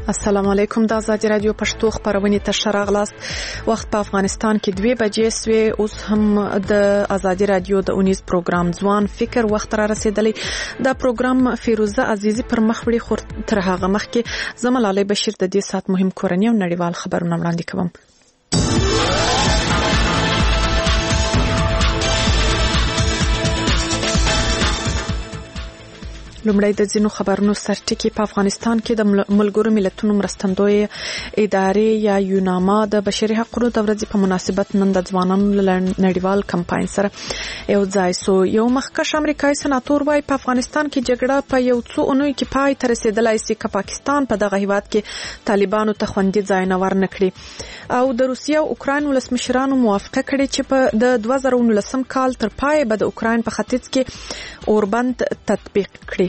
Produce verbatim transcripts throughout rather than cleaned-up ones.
السلام علیکم. د آزادي رادیو پښتو خبرونه ته راغلاست. وخت په افغانستان کې دوه بجې سوې. اوس هم د آزادي رادیو د اونیز پروګرام ځوان فکر وخت را رسیدلی. دا پروګرام فیروزه عزیزی پر مخ وړي، خو تر هغه مخکې زمل علي بشیر د دې سات مهم کورنی او نړیوال خبرونه وړاندې کوم. لومړی د ځینو خبرونو سرټکی. په افغانستان کې د ملګرو ملتونو مرستندوی ادارې یا یوناما د بشري حقوقو د ورځې په مناسبت نن د ځوانانو نړیوال کمپاین سره یو ځای سو. یو مخکښ امریکایي سناتور وايي په افغانستان کې جګړه په یو څو اونیو کې پای ته رسیدلای شي که پاکستان په دغه هیواد کې طالبانو ته خوندي ځای نه ورنکړي. او د روسیې او اوکراین ولسمشرانو موافقه کړې چې په د دوه زره نولسم کال تر پای به د اوکراین په ختیځ کې اوربند تطبیق کړي.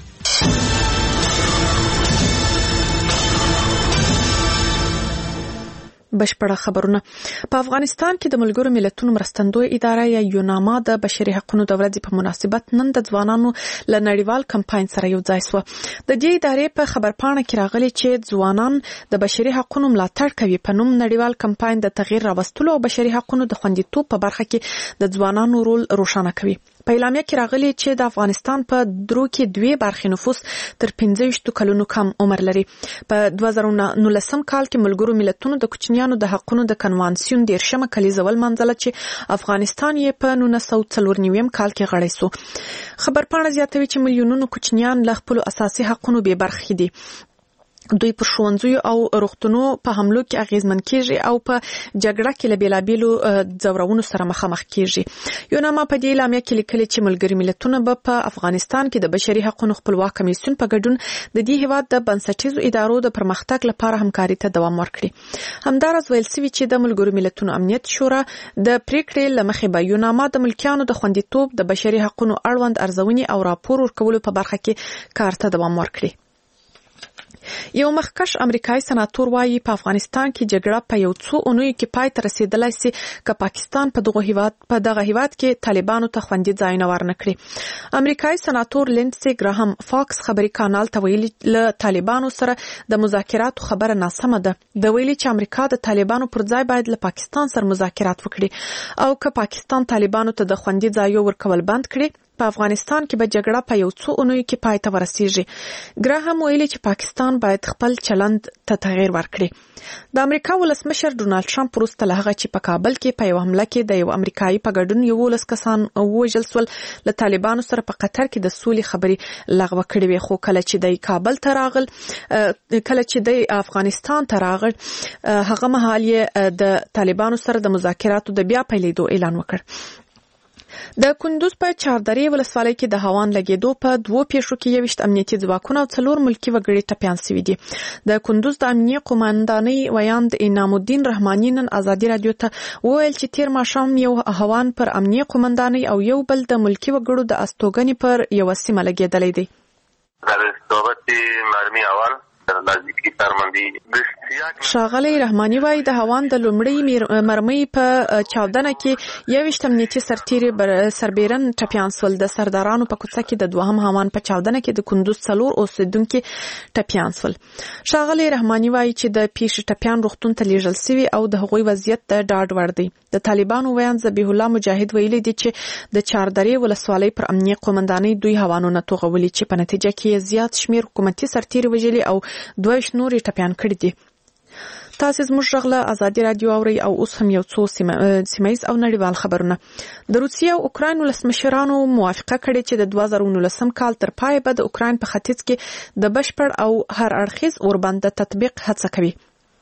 بشپړه خبرونه. په افغانستان کې د ملګرو ملتونو مرستندوی اداره یا یوناما د بشري حقوقو د ورځې په مناسبت نن د ځوانانو له نړیوال کمپاین سره یو ځای شو. د دې ادارې په خبرپاڼه کې راغلي چې ځوانان د بشري حقوقو ملاتړ کوي. په نوم نړیوال کمپاین د تغییر راوستلو او بشري حقوقو د خوندیتوب په برخه کې د ځوانانو رول روښانه کوي. په اعلامیه کې راغلي چې د افغانستان په درو کې دوه برخې نفوس تر پنځه ویشت کلونو کم عمر لري. په دوه زره نولسم کال کې ملګرو ملتونو د کوچنیانو د حقوقو د کنوانسیون دیرشمه کلیزه ولمنځله چې افغانستان یې په نولس سوه څلور نوي کال کې غړی سو. خبرپاڼه زیاتوي چې میلیونونو کوچنیان له خپل اساسي حقوقو بې برخې دي. دوی پر ښوونځیو او روغتونو په حملو کې اغیزمن کیږي او په جګړه کې له بیلابیلو ځورونو سره مخامخ کیږي. یوناما په دې اعلامیه کې لیکلي چې ملګري ملتونه به په افغانستان کې د بشري حقوقو خپلواک کمیسیون په ګډون د دې هیواد د بنسټیزو ادارو د پرمختګ لپاره همکاري ته دوام ورکړي. همدارس ویل سوي چې د ملګرو ملتونو امنیت شورا د پریکړې لمخې به یوناما د ملکیانو د خوندیتوب، د بشري حقوقو اړوند ارزونې او راپور ورکولو په برخه کې کار ته دوام ورکړي. یو مخکښ امریکایي سناتور وايي په افغانستان کې جګړه په یو څو اونیو کې پای ته رسیدلای شي که پاکستان په دغه هیواد په دغه هیواد کې طالبانو ته خوندي ځای نه ورنکړي. امریکایي سناتور لینډسي ګراهام فاکس خبري کانال ته ویلي له طالبانو سره د مذاکراتو خبره ناسمه ده. د ویلي چې امریکا د طالبانو پر ځای باید له پاکستان سره مذاکرات وکړي او که پاکستان طالبانو ته د خوندي ځای ورکول بند کړي په افغانستان کې به جګړه په یو څو اونیو کې پای ته ورسیږي. ګراهام ویلي چې پاکستان باید خپل چلند ته تغییر ورکړي. د امریکا ولسمشر ډونالد ټرمپ وروسته له هغه چې په کابل کې په یو حمله کې د یو امریکایي په ګډون یولس کسان ووژل شول له طالبانو سره په قطر کې د سولې خبرې لغوه کړې وې. خو کله چې د کابل ته راغل کله چې د افغانستان ته راغل هغه مهال یې د طالبانو سره د مذاکراتو د بیا پیلېدو اعلان وکړ. د کندوز په چاردرې ولسوالۍ کې د هوان لګېدو په دوو پیښو کې یوشت امنیتي ځواکونه او څلور ملکي وګړي ټپیان شوي دي. د کندوز د امنیه قوماندانۍ ویاند انعام الدین رحماني نن آزادي رادیو ته وویل چې تیر ماښام یو هوان پر امنیه قوماندانۍ او یو بل د ملکي وګړو د استوګنې پر یو سیمه لګېدلی دی. در استوابت مرمی اول نزدیکی فرماندهی ښاغلی رحماني وايي د هوان د لومړۍ مرمۍ په چاودنه کې یوویشت امنیتي سرتیري سربیرن ټپیان شول. د سردارانو په کوڅه کې د دوهم هوان په چاودنه کې د کندوز څلور اوسیدونکي ټپیان شول. ښاغلی رحماني وايي چې د پیښې ټپیان روغتون ته لیږل شوي او د هغوی وضعیت د ډاډ وړ دی. د طالبانو ویاند ذبیح الله مجاهد ویلي دي چې د چاردرې ولسوالۍ پر امنیه قوماندانۍ دوی هوانونه توغولي چې په نتیجه کې زیات شمیر حکومتي سرتیري وژلي او دوه ویشت نورې ټپیان کړي دي. تاسو زموږ غږ له آزادي رادیو اورئ او اوس هم یو څو سیمه‌ییز او نړیوال خبرونه. د روسیې او اوکراین ولسمشرانو موافقه کړې چې د دوه زره نولسم کال تر پای به د اوکراین په ختیځ کې د بشپړ او هر اړخیز اوربند د تطبیق هڅه کوي.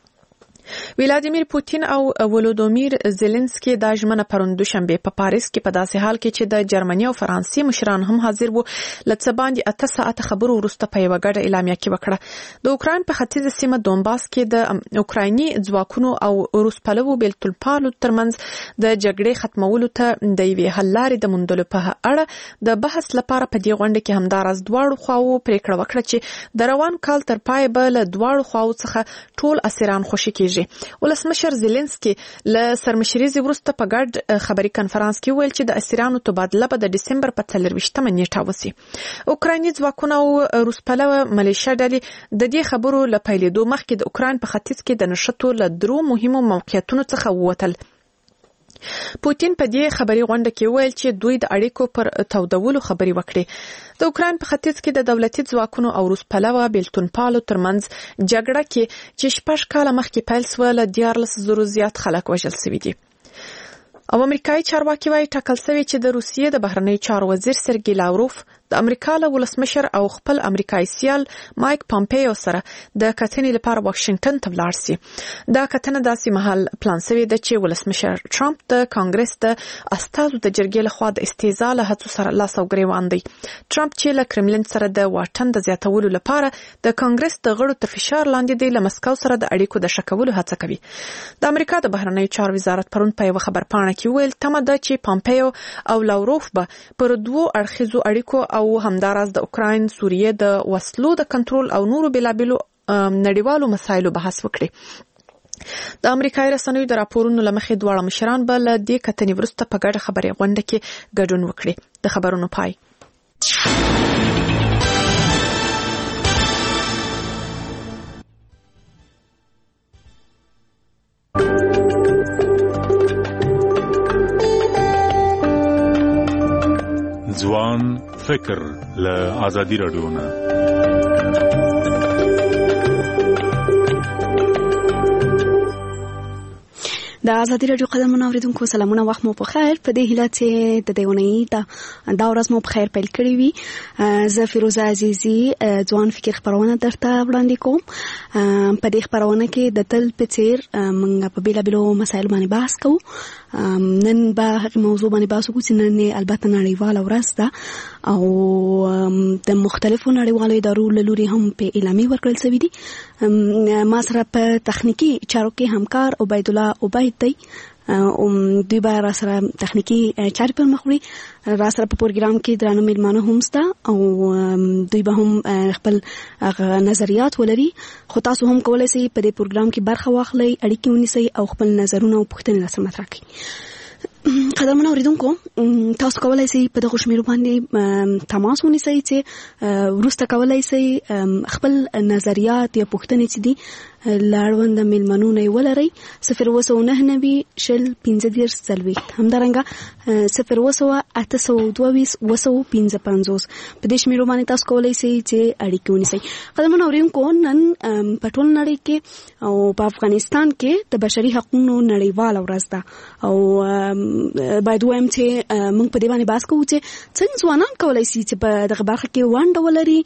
ولادیمیر پوتین او ولودیمیر زيلنسکي د ژمنه پرون دوشنبه په پاریس کې په داسې حال کې چې د جرمني او فرانسې مشران هم حاضر وو لڅ باندې اته ساعت خبرو وروسته په یو غړ اعلامیه کې وکړه. د اوکراین په ختیځه سیمه دونباس کې د اوکرایني ځواکونو او روس پلوو بیلتلپالو ترمنځ د جګړې ختمولو ته د یوې حل لارې د موندلو په اړه د بحث لپاره په دې غونډه کې همدارس دواړو خواو پریکړه وکړه چې د روان کال تر پای به له دواړو خواو څخه ټول اسیران خوشي کیږي. کیږي. ولسمشر زيلنسکي له سرمشريزي وروسته په ګډ خبري کانفرنس کې ویل چې د اسیرانو تبادله به د ډسمبر په څلرويشتمه نیټه وسی. اوکرایني ځواکونه او روسپلوه ملیشیا ډلې د دې خبرو له پیلېدو مخکې د اوکراین په ختیځ کې د نشټو له درو مهمو موقعیتونو څخه ووتل. پوتین په دې خبري غونډه کې ویل چې دوی د اړیکو پر تودولو خبري وکړي. د اوکراین په ختیځ کې د دولتي ځواکونو او روسپلوه بیلتونپالو ترمنځ جګړه کې چې شپږ کاله مخکې پیل شوه له دیارلس زرو زیات خلک وژل شوي دي. او امریکایي چارواکي وايي ټاکل شوی چې د روسیې د بهرنی چارو وزیر سرګي لاوروف د امریکا له ولسمشر او خپل امریکایي سیال مایک پامپیو سره د کتنې لپاره واشنگټن ته ولاړ شي. دا کتنه داسې مهال پلان شوی ده چې ولسمشر ټرمپ د کانګرس د استازو د جرګې لخوا د استیزا له هڅو سره لاس او ګریوان دی. ټرمپ چې له کرملین سره د واټن د زیاتولو لپاره د کانګرس د غړو تر فشار لاندې دی له مسکو سره د اړیکو د شکولو هڅه کوي. د امریکا د بهرنی چارو وزارت پرون په یو خبرپاڼه کې ویل تمه ده چې پامپیو او لاوروف به پر دوو اړخیزو اړیکو او همداراز د اوکراین سوریه د وسلو د کنټرول او نورو بلابلو نړیوالو مسایلو بحث وکړي. د امریکایي رسنیو د راپورونو لمخې دواړه مشران به له دې کتنې وروسته په ګډه خبري غونډه کې ګډون وکړي. د خبرونو پای. ځوان فکر له آزادي رادیو نه. د آزادي رادیو قدمونه اوریدونکو سلامونه، وخت مو په خیر. په دې هیله چې د دې ونې دا دا ورځ مو په خیر پیل کړی وي. زه فیروزه عزیزی ځوان فکر خبرونه درته وړاندې کوم. په دې خبرونه کې د تل په څیر موږ په بیلابیلو مسایلو باندې بحث کوو. نن به هغه موضوع باندې بحث وکړو چې نن البته نړیواله ورځ ده او د مختلفو نړیوالو ادارو له لوري هم په اعلامیه ورکړل شوې دي. ما سره په تخنیکی چارو کې همکار عبید الله عبید دی. او دوی به را سره تخنیکی چارې پر مخ وړي. را سره په پروګرام کې درانه میلمانه هم شته او دوی به هم خپل نظریات ولري. خو تاسو هم کولای شئ په دې پروګرام کې برخه واخلئ، اړیکې ونیسئ او خپل نظرونه او پوښتنې را سره مطرح کړئ. قدمونه اوریدونکو، تاسو کولای شئ په دغه شمیرو باندې تماس ونیسئ چې وروسته کولای شئ خپل نظریات یا پوښتنې چې دي لاړوند میلمنو نه ولرئ. صفر اووه سوه نهه نوي شل پنځه دېرش څلوېښت، همدارنګه صفر اووه سوه اته سوه دوه ویشت اووه سوه پنځه پنځوس. په دې شمیرو باندې تاسو کولای شئ چې اړیکې ونیسئ. قدمونه اوریدونکو، نن په ټول نړۍ کې او په افغانستان کې د بشري حقوقو نړیواله ورځ ده او باید وایم چې موږ په دې باندې بحث کوو چې څنګه ځوانان کولای شي چې په دغه برخه کې ونډه ولري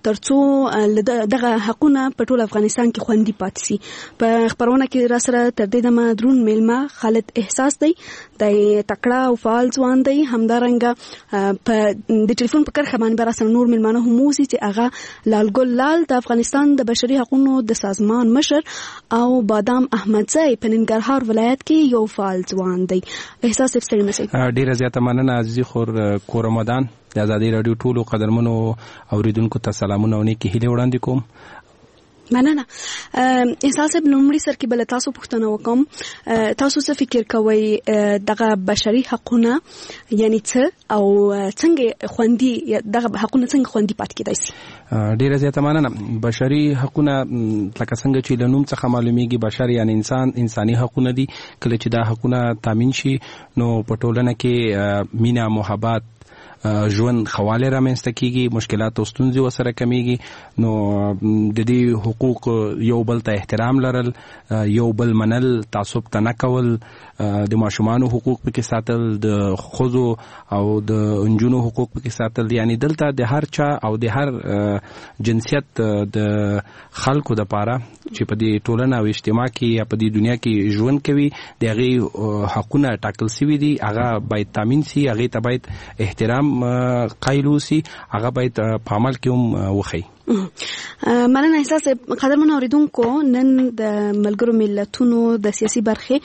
ترڅو دغه حقونه په ټول افغانستان کې خوندي پاتې شي. په خبرونه کې را سره تر دې دمه درون میلمه خالد احساس دی. د تکړه او فعال ځوان دی. همدارنګه په د ټلیفون په کرښه باندې را سره نور میلمانه هم موزي چې هغه لالګل لال د افغانستان د بشري حقوقو د سازمان مشر او بادام احمدزی په ننګرهار ولایت کې یو فعال ځوان دی. احساس افسری مسئ ډیره زیاته مننه عزیزي خور کور رمضان. د آزادي رادیو ټولو قدرمنو اوریدونکو ته سلامونه او نیکی هیله وړاندې کوم. مننه. احساس ابن عمري سر کې بل تاسو پوښتنه وکم، تاسو څه فکر کوئ دغه بشري حقوقونه یعنی څه او څنګه خوندي دغه حقوقونه څنګه خوندي پات کېدای شي؟ ډیره زیاته مننه. بشري حقوقونه لکه څنګه چې له نوم څخه معلومیږي بشر یعنی انسان، انساني حقوقونه دي. کله چې دا حقوقونه تامین شي نو په ټولنه کې مینا، محبت، ژوند خواله رامنځته کیږي، مشکلات او ستونزې وسره کمیږي. نو د دې حقوق یو بل ته احترام لرل، یو بل منل، تعصب ته نه کول، د ماشومانو حقوق پکې ساتل، د ښځو او د نجونو حقوق پکې ساتل. یعنی دلته د هر چا او د هر جنسیت د خلکو د پاره چې په دې ټولنه او اجتماع کې یا په دې دنیا کې ژوند کوي د هغه حقونه ټاکل شوي دي. هغه باید تامین شي، هغه ته باید احترام قایل وسی، هغه باید په عمل کې هم وخی. مننه احساس قدرمن اوریدونکو نن د ملګرو ملتونو د سیاسي برخې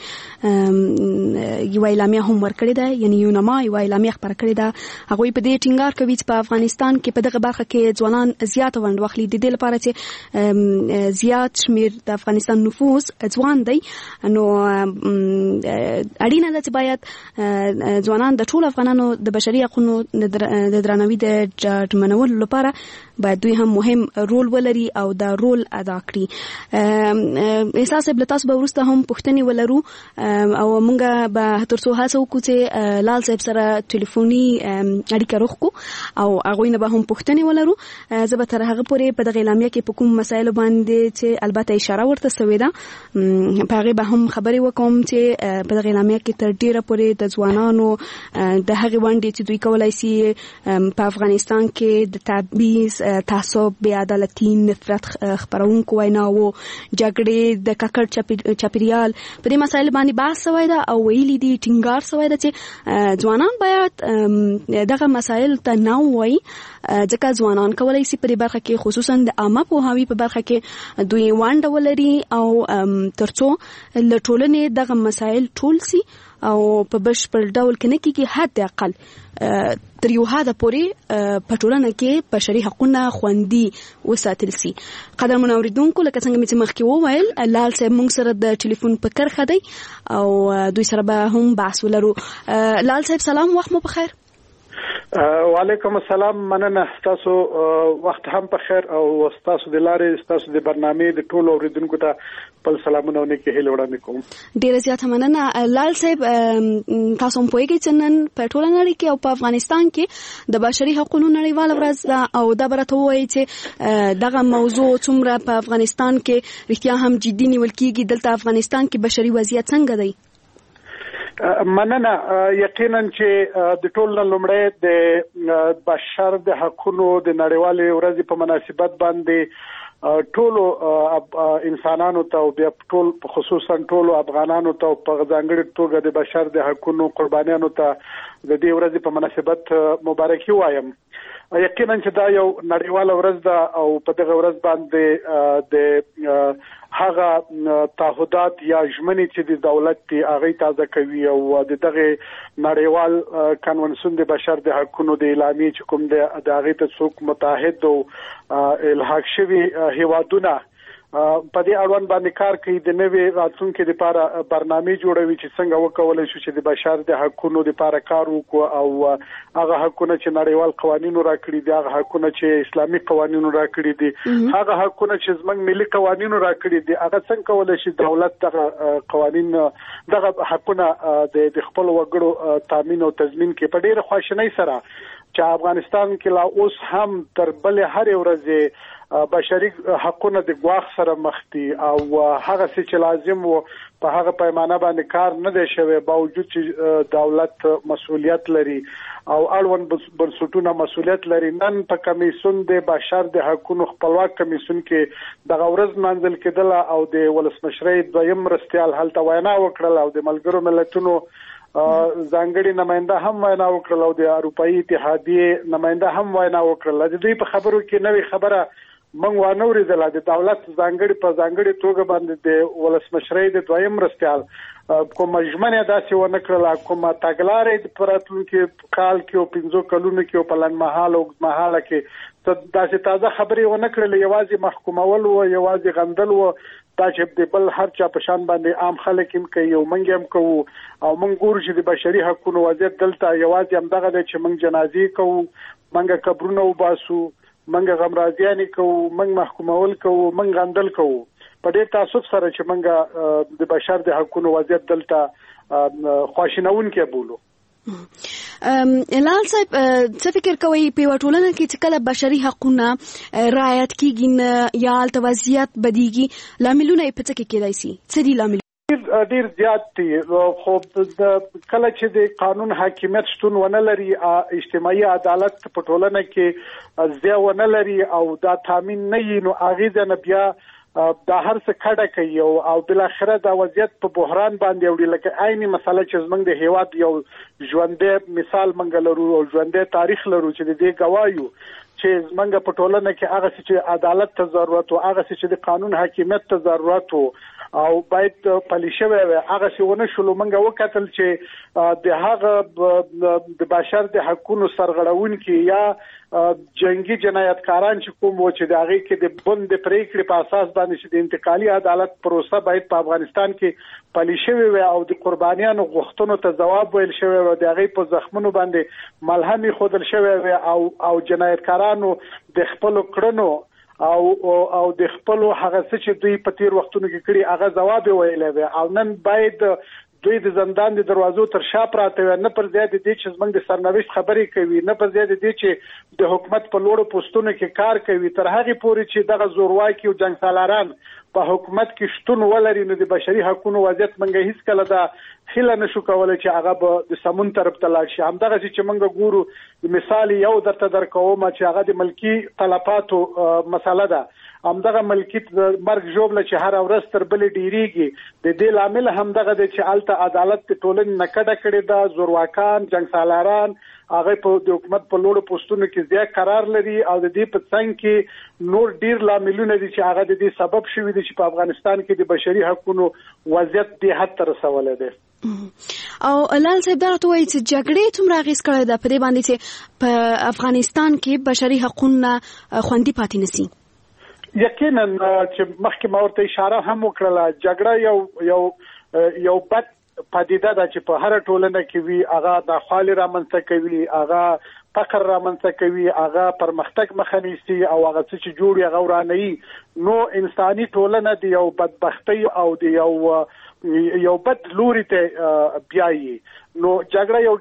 یو اعلامیه هم ورکړې ده، یعنی یونما یو اعلامیه خبر کړې ده. هغه په دې ټینګار کوي چې په افغانستان کې په دغه برخه کې ځوانان زیات وند واخلي، د دې لپاره چې زیات شمیر د افغانستان نفوس ځوان دی. نو اړینه ده چې باید ځوانان د ټول افغانانو د بشري حقوقو د درناوي د ډاډمنولو لپاره باید دوی هم مهم رول ولري او دا رول ادا کړي. احساس به تاسو به ورسته هم پښتني ولرو او مونږ به ترڅو هڅه وکړو چې لال صاحب سره ټلیفوني اړیکه روغکو او هغه نه به هم پښتني ولرو. زه به تر هغه پورې په دغه اعلامیه کې په کوم مسایل باندې چې البته اشاره ورته شوې ده په هغه به هم خبرې وکوم چې په دغه اعلامیه کې تر ډیره پورې د ځوانانو د هغه وړاندې چې دوی کولای شي په افغانستان کې د تبعیض، تعصب، بې عدالتي، نفرت خبرونکو ویناو، جګړې د ککړ چاپیریال په دې مسایل باندې بحث شوی ده او ویلي دي ټینګار شوی ده چې ځوانان باید دغه مسایل ته نه وایي، ځکه ځوانان کولای شي په دې برخه کې خصوصا د عامه پوهاوي په برخه کې دوی ونډه ولري او ترڅو له ټولنې دغه مسایل ټول شي او په بشپړ ډول کې نه کېږي، حد اقل تر یو حده پورې په ټولنه کې بشري حقوقونه خوندي وساتل شي. قدرمن اوریدونکو، لکه څنګه مې مخکې وویل، لال صاحب موږ سره د ټلیفون په کرخه دی او دوی سره به هم بحث ولرو. لال صاحب سلام، وخت مو په خیر. وعلیکم السلام، مننه، تاسو وخت هم په خیر او تاسو د لارې تاسو د برنامه د ټولو اوریدونکو ته په سلامونه او نیکه هیله وړاندې کوم. ډیره زیاته مننه. لال صاحب، تاسو هم پوهیږئ چې نن په ټوله نړۍ کې او په افغانستان کې د بشري حقوقو نړیواله ورځ ده او دا برته وایي چې دغه موضوع څومره په افغانستان کې رښتیا هم جدي نیول کیږي. دلته افغانستان کې بشري وضعیت څنګه دی؟ مننه. یقینا چې د ټول لومړی د بشر د حقوقو د نړیوالې ورځې په مناسبت باندې ټولو انسانانو ته او بیا ټول خصوصا ټولو افغانانو ته په ځانګړي توګه د بشر د حقوقو قربانیانو ته د دې ورځې په مناسبت مبارکي وایم. یقینا چې دا یو نړیواله ورځ ده او په دغه ورځ باندې د هغه تعهدات یا ژمنې چې د دولت دی هغه تازه کوي او د دغه نړیوال کنونسیون د بشر د حقوقو د اعلامیې چې کوم د هغه ته څوک متحد او الحاق شوی هیوادونه په دې اړوند باندې کار کوي، د نوې راتلونکو لپاره برنامه جوړوي چې څنګه وکولای شو چې د بشر د حقوقو لپاره کار وکړو او هغه حقوقونه چې نړیوال قوانینو راکړي دي، هغه حقوقونه چې اسلامي قوانینو راکړي دي، هغه حقوقونه چې زموږ ملي قوانینو راکړي دي، هغه څنګه کولای شي دولت دغه قوانین دغه حقوقونه د خپل وګړو تامین او تضمین کې په ډېر خوشنۍ سره چې افغانستان کې لا اوس هم تر بل هر ورځ بشري حقوقونه د ګواښ سره مخ دي او هغه څه چې لازم وو په هغه پیمانه باندې کار نه دی شوی، باوجود چې دولت مسؤلیت لري او اړوند بنسټونه مسؤلیت لري. نن په کمیسیون د بشر د حقوقو خپلواک کمیسیون کې دغه ورځ منځل کېدل او د ولسمشرۍ دویم مرستیال هلته وینا وکړل او د ملګرو ملتونو ځانګړي نماینده هم وینا وکړل او د اروپאי اتحادیه نماینده هم وینا وکړل. د دوی په خبرو کې نوې خبره موږ وانه ورېدل، د دولت ځانګړي په ځانګړي توګه باندې د ولسمشرۍ د دویم مرستیال کوم ژمنه داسې ونه کړل، کوم تګلارې د پراتلونکو کال کې او پنځو کلونو کې او په لنډمهاله او اوږدمهاله کې داسې تازه خبرې ونه کړل، یوازې محکومول او یوازې غندل و دا چې د بل هر چا په شان باندې عام خلک هم کوي او موږ هم کوو او موږ ګورو چې د بشري حقوقو وضعیت دلته یوازې همدغه دی چې موږ جنازې کوو، موږ قبرونه وباسو، موږ غمرازیانې کوو، موږ محکومول کوو، موږ غندل کوو. په دې تاسف سره چې موږ د بشر د حقوقو وضعیت دلته خواشینونکي بولو. لال صاحب، څه فکر کوي په ټولنه کې چې کله بشري حقوقونه رعایت کیږي یا التوازیات بدیږي، لاملونه یې په څه کې کېدای شي؟ څه دي لامل؟ ډیر زیات دي. خو کله چې د قانون حاکمیت شتون ونه لري، اجتماعي عدالت په ټولنه کې ځای ونه لري او دا تامین نه وي، نو هغه نه بیا دا هر څه کډه کوي او بل اخره دا وضعیت په بحران باندې وړي. لکه عیني مسله چې زمونږ د هیواد یو ژوندې مثال منګ لرو او ژوندې تاریخ لرو چې د دې گوايو چې زمونږ په ټولنه کې هغه چې عدالت ته ضرورت او هغه چې د قانون حاکمیت ته ضرورت او باید پلي شوی وي هغه چې ونه شلو مونږ وکتل چې د هغه د بشر د حقوقو سرغړونکي یا جنگي جنایتکاران چې کوم و چې د هغه کې د بند پریکړې په اساس باندې چې د انتقالي عدالت پروسه باید په افغانستان کې پلي شوی وي او د قربانیانو غوښتنو ته ځواب ویل شوی وي د هغه په زخمونو باندې ملهمي خودل شوی وي او او جنایتکارانو د خپل کړنو او او د خپل هغه څه چې دوی په تیر وختونو کې کړی هغه ځواب ویلې وي او نن باید دوی د زندان د دروازو تر شا پراته وي نه پر ځای د دې چې زمونږ د سرنوشت خبرې کوي نه پر ځای د دې چې د حکومت په لوړو پوسټونو کې کار کوي تر هغه پورې چې دغه زورواکي او جنگ سالاران په حکومت کې شتون ولري نو د بشري حقوقو وضعیت منګه هیڅ کله دا خله نشو کولای چې هغه به د سمون طرف ته لاړ شي همدغه چې منګه ګورو مثال یو درته درکوم چې هغه د ملکی تلفاتو مسله ده همدغه ملکیت مرګ جوړل چې هر ورځ تر بلې ډیریږي د دې لامل همدغه د چې الته عدالت ټولن نکړه کړې ده زورواکان جنگ سالاران هغه په د حکومت په لوړو پوسټونو کې ځای قرار لري او د دې په څنګ کې نور ډیر لاملونه دي چې هغه د دې سبب شوی دي چې په افغانستان کې د بشري حقوقو وضعیت به حد تر رسولې ده او لال صاحب دا راته وایي چې جګړې څومره اغېز کړی ده په دې باندې چې په افغانستان کې بشري حقوقونه خوندي پاتې نشي یقینا چې مخکې ما ورته اشاره هم وکړه جګړه یو یو یو بد پدیده ده چې په هر ټولنه کې وي هغه د خالي رامنځته کوي هغه فقر رامنځته کوي هغه پرمختګ مخه نیسي او هغه چې جوړي هغه ورانه نو انساني ټولنه د یو بدبختی او د یو یو بد لوري ته بیایي نو جګړه یو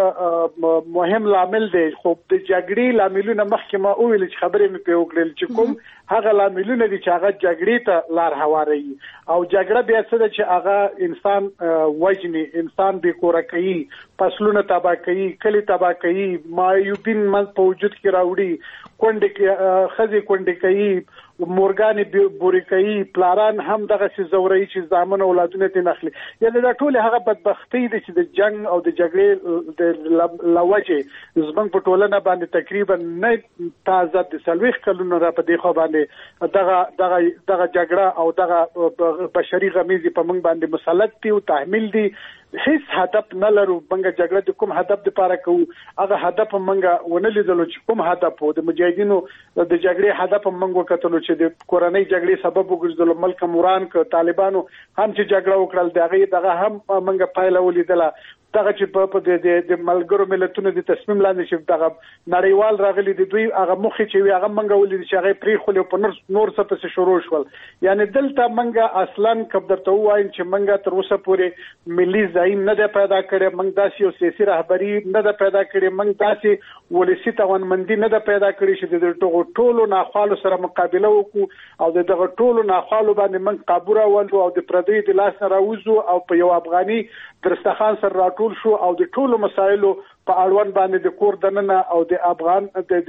ډیر مهم لامل دی خو د جګړې لاملونه مخکې ما ویل چې خبرې مې په وکړل چې کوم هغه لاملونه دي چې هغه جګړې ته لار هواري او جګړه بیا څه ده چې هغه انسان وجني انسان به کور کوي فصلونه تباہ کوي کلی تباہ کوي مایوبین من په وجود کې راوړي کونډې کې خزي کونډې کوي مورګان بوري کوي پلاران هم دغه څه زوري چې ځامن اولادونه ته نخلي یعنی دا ټول هغه بدبختی دي چې د جنگ او د جګړې د لوجه زمنګ په ټولنه باندې تقریبا نه تازه د سلويخ کلونو را په دی خو باندې دغه دغه دغه جګړه او دغه بشري غمیزي په موږ باندې مسلط دي او تحمل دي هیڅ هدف نه لرو منګه جګړه د کوم هدف لپاره کوو هغه هدف منګه ونه لیدلو چې کوم هدف وو د مجاهدینو د جګړې هدف منګه کتلو چې د کورنۍ جګړې سبب وګرځول ملک موران ک طالبانو هم چې جګړه وکړل دغه دغه هم منګه پایله ولیدله دغه چې په د د ملګرو ملتونو د تصمیم لاندې چې دغه نړیوال راغلي د دوی هغه مخې چې وی هغه منګه ولید چې هغه پری خو له په نور نور څه پس شروع شول یعنی دلته منګه اصلا کبدرته وایي چې منګه تر اوسه پورې ملي ځای نه ده پیدا کړي منګه داسې یو سیاسي رهبری نه ده پیدا کړي منګه داسې ولسی توانمندي نه ده پیدا کړي چې د ټولو ټولو ناخوالو سره مقابله وکړو او دغه ټولو ناخوالو باندې منګه قابو راولو او د پردوی د لاس نه راوځو او په یو افغاني درستخان سره ټول شو او د ټولو مسایلو په اړوند باندې د کور دننه او د افغان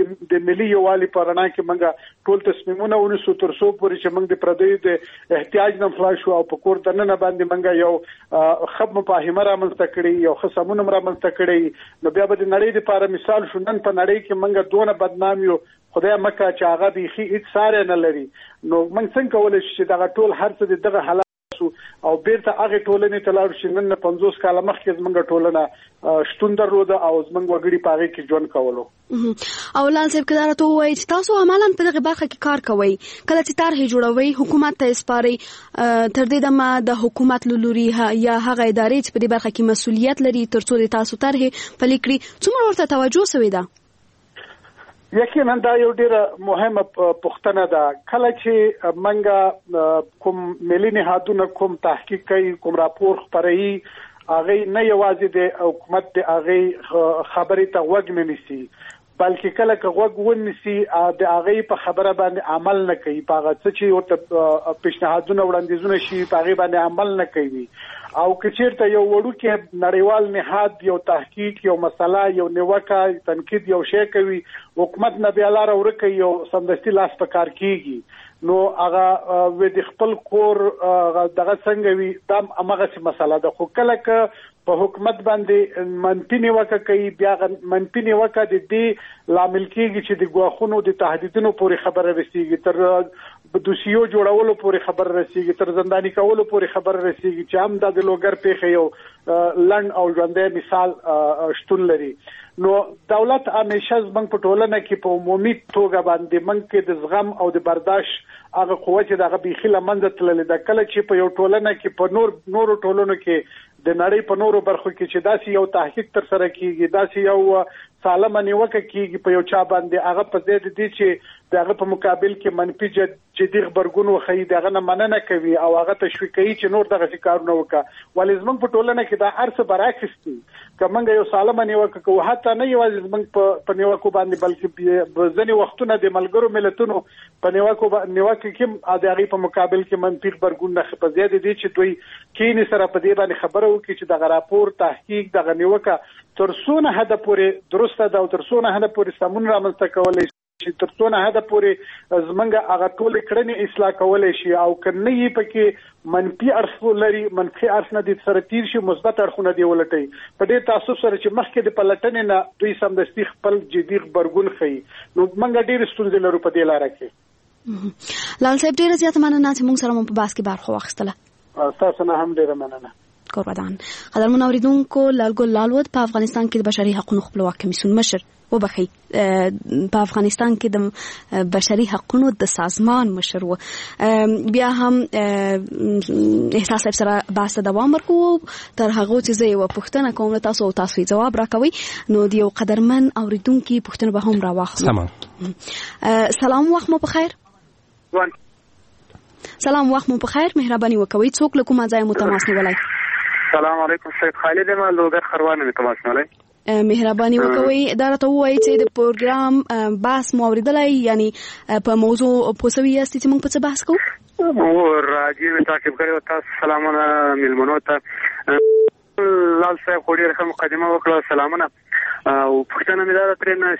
د ملي یووالي په رڼا کې موږ ټول تصمیمونه ونیسو تر څو پورې چې موږ د پردوی د احتیاج نه خلاص شو او په کور دننه باندې موږ یو خب مفاهمه رامنځته کړي یو خصمونه رامنځته کړي نو بیا به د نړۍ لپاره مثال شو نن په نړۍ کې موږ دونه بدنام یو خدای مکه چې هغه بيخي هیڅ ساره نه لري نو موږ څنګه کولای شو چې دغه ټول هرڅه دغه حالت او بیرته هغه ټولنې ته لاړ شي نن پنځوس کاله مخکې زمونږ ټولنه شتون درلوده او زمونږ وګړي په هغه کې ژوند کولو او لال صاحب کله راته وایي چې تاسو عملاً په دغه برخه کې کار کوئ کله چې طرحې جوړوي حکومت ته سپاري تر دې دمه د حکومت لوري یا هغه ادارې چې په دې برخه کې مسؤلیت لري ترڅو د تاسو طرحې پلي کړي څومره ورته توجه شوی ده یقینا دا یو ډیره مهمه پوښتنه ده کله چې منګه کوم ملي نهادونه کوم تحقیق کوي کوم راپور خبري هغه نه یوازې د حکومت د هغه خبرې ته وګ نه نسی بلکې کله که وګ ونسی د هغه په خبره باندې عمل نه کوي هغه څه چې ورته پیشنهادونه وړاندیزونه شي هغه باندې عمل نه کوي او کچیرته یو وړو کې نړیوال نهاد یو تحقیق یو مسله یو نیوکه تنقید یو شی کوي حکومت نه بیا لار ورکه یو سمدستي لاس په کار کیږي نو هغه و د خپل کور دغه څنګه وي دا هغه څه مسله ده. خو کله ک په حکومت باندې منفي نیوکه کوي بیا منفي نیوکه د دې لامل کېږي چې د ګواښونو د تهدیدونو پورې خبره رسیږي، تر دوسیو جوړولو پورې خبره رسیږي، تر زنداني کولو پورې خبره رسیږي چې هم د لوګر پیښه یو لنډ او ژوندۍ مثال شتون لري. نو دولت همیشه زمنګ په ټولنه کې په عمومي توګه باندې منګ کې د زغم او د برداشت هغه قوت چې دغه بيخي لمنځه تللی ده. کله چې په یو ټولنه کې په نور نورو ټولنو کې د نړۍ په نورو برخو کې چې داسې یو تحقیق تر سره کیږي، داسې یو سالمه نیوکه کیږي په یو چا باندې، هغه په ځای د دې چې دغه په مقابل کې منفي جدي خبرګون وخی دغه نه مننه کوي او هغه تشویق کوي چې نور دغه کارونه وکړي. ولې زمنګ په ټولنه کې دا ارث برعکس دي. کومنګ یو سالمه نیوکه کوو، حتی نه یوازې زمنګ په نیوکو باندې بلکې ځینې وختونه د ملګرو ملتونو په نیوکو نیوکه کې د هغې په مقابل کې منفي خبرګون نه په ځای د دې چې دوی کینې سره په دې باندې خبره وکړي چې دغه راپور تحقیق دغه نیوکه تر څونه حد پورې درسته ده او تر څونه حد پورې سمون رامنځته کولی شي، تر څونه حد پورې زمونږ هغه ټولې کړنې اصلاح کولی شي او که نه یې پکې منفي اړخ لري، منفي اړخ نه دې سره تیر شي، مثبت اړخونه دې ولټوي. په دې تعصب سره چې مخکې د پلټنې نه دوی سمدستي خپل جدي غبرګون ښیي، نو موږ ډېرې ستونزې لرو په دې لاره کې. لال صاحب ډېره زیاته مننه چې موږ سره مو په بحث کې برخه واخیستله. تاسو نه هم ډېره مننه. قربان قدرمن اوریدونکو، لالګل لالود په افغانستان کې د بشري حقوقو خپلواک کمیسیون مشر وبخي په افغانستان کې د بشري حقوقو د سازمان مشر و. بیا هم احساس سره بحث دوام ورکوو تر هغه چې زه یو پوښتنه کوم تاسو او تاسو جواب راکوي. نو د یو قدرمن اوریدونکو پوښتنه به هم راواخلم. سلام، وخت مو په خیر. سلام، وخت مو په خیر. مهرباني وکوي څوک له کومه ځای مو تماس نیولای؟ سلام علیکم، سید خالد ما لوګر خروان می تماس نیولای. مهرباني وکوي دا راته وایي چې د پروګرام بحث مو اوریدلای، یعنی په موضوع پوسوي یاست چې موږ په څه بحث کوو؟ او راځي می تعقیب کړو. تاسو سلامونه ملمنو ته. لال صاحب خو ډیره مقدمه وکړه، سلامونه. او پښتنه مې دا ترنه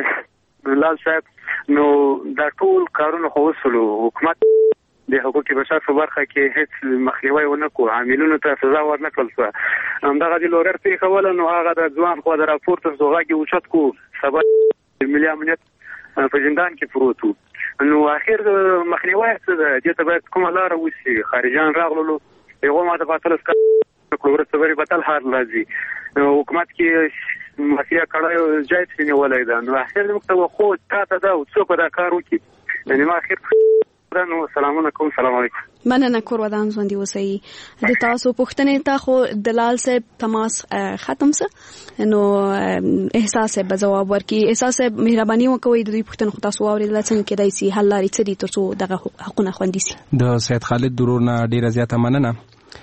چې لال صاحب نو دا ټول کارونه خو وسلو حکومت د حقوقي بشر په برخه کې هیڅ مخنیوي ونه کو، عاملونو ته سزا ورنکړل شو. همدغه د لوګر پیښه ولا نو هغه د ځوان خو د راپور تر زوغاګي اوچت کو سبب ملي امنیت په زندان کې پروت وو. نو اخر مخنیوي څه د دې ته باید کومه لار وسی، خارجان راغلو یو ماته پاتلس کړو ورته بتل هار لازم حکومت کې مافیا کړه جایز نه ولای دا. نو اخر موږ خو تاسو دا څوک دا کار وکي. یعنی ما اخر نو سلامونه کوم. سلام علیکم. مننه کور ودان ژوندۍ اوسئ. د تاسو پوښتنې ته خو د لال صاحب تماس ختم سه، نو احساس به جواب ورکړي. احساس مهرباني وکوي د دې پوښتنه خو تاسو واورېدل څنګه کېدای شي حل لارې څه دي تر څو دغه حقونه خوندي شي. د سید خالد درور نه ډیره زیاته مننه.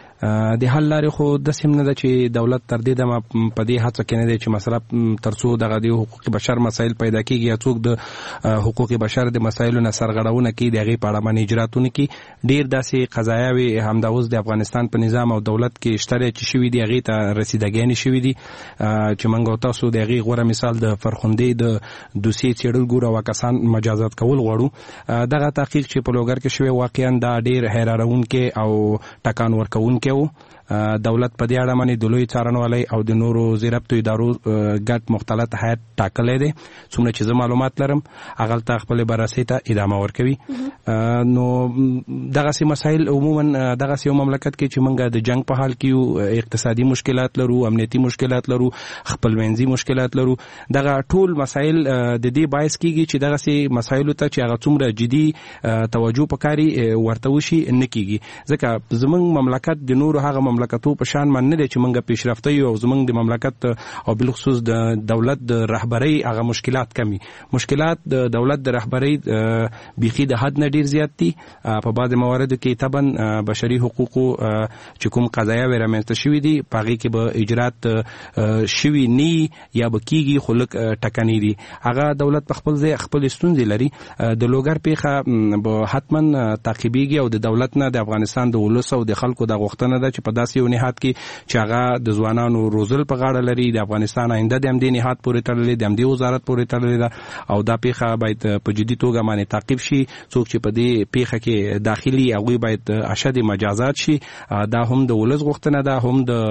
د حل لارې خو د سیم نه ده چې دولت تر دې دمه په دې هڅه کې نه دی چې مثلا ترڅو دغه د حقوقي بشر مسایل پیدا کیږي یا څوک د حقوقي بشر د مسایلو نه سرغړونه کوي د هغې په اړه باندې اجراتونه کوي. ډېر داسې قضایاوې همدا اوس د افغانستان په نظام او دولت کې شته چې شوي دي، هغې ته رسیدګانې شوي دي چې موږ او تاسو د هغې غوره مثال د فرخندې د دوسیې څېړل ګورو او کسان مجازات کول غواړو. دغه تحقیق چې په لوګر کې شوی واقعا دا ډېر حیرانونکی او ټکان ورکوونکی و. دولت په دې اړه باندې د لوی څارنوالۍ او د نورو زیربطو ادارو ګډ مختلط هیئت ټاکلی دی. څومره چې زه معلومات لرم هغلته خپلې بررسۍ ته ادامه ورکوي. نو دغسې مسایل عموما دغسې یو مملکت کې چې موږ د جنګ په حال کې یو، اقتصادي مشکلات لرو، امنیتي مشکلات لرو، خپلمنځي مشکلات لرو، دغه ټول مسایل د دې باعث کېږي چې دغسې مسایلو ته چې هغه څومره جدي توجه پکاري ورته وشي نه کېږي. ځکه زموږ مملکت د نورو هغه مملکتو په شان باندې دی چې موږ پیشرفته یو او زموږ د مملکت او بالخصوص د دولت د رهبرۍ هغه مشکلات کمی مشکلات د دولت د رهبرۍ بیخي د حد نه ډیر زیات دي. په بعض مواردو کې طبعا بشري حقوقو چې کوم قضایاوې رامنځته شوي دي په هغې کې به اجرات شوي نی یا به کېږي، خو لږ ټکني دي. هغه دولت په خپل ځای خپل ستونزې لري. د لوګر پیښه به حتما تعقیبېږي او د دولت نه د افغانستان د ولس او د خلکو د غوښتنه ده چې په داسې داسې یو نهاد کې چې هغه د ځوانانو روزل په غاړه لري. د افغانستان آینده د همدې نهاد پورې تړلې د همدې وزارت پورې تړلې ده او دا پیښه باید په جدي توګه باندې تعقیب شي. څوک چې په دې پیښه کې داخلي هغوی باید اشد مجازات شي. دا هم د ولس غوښتنه ده، هم د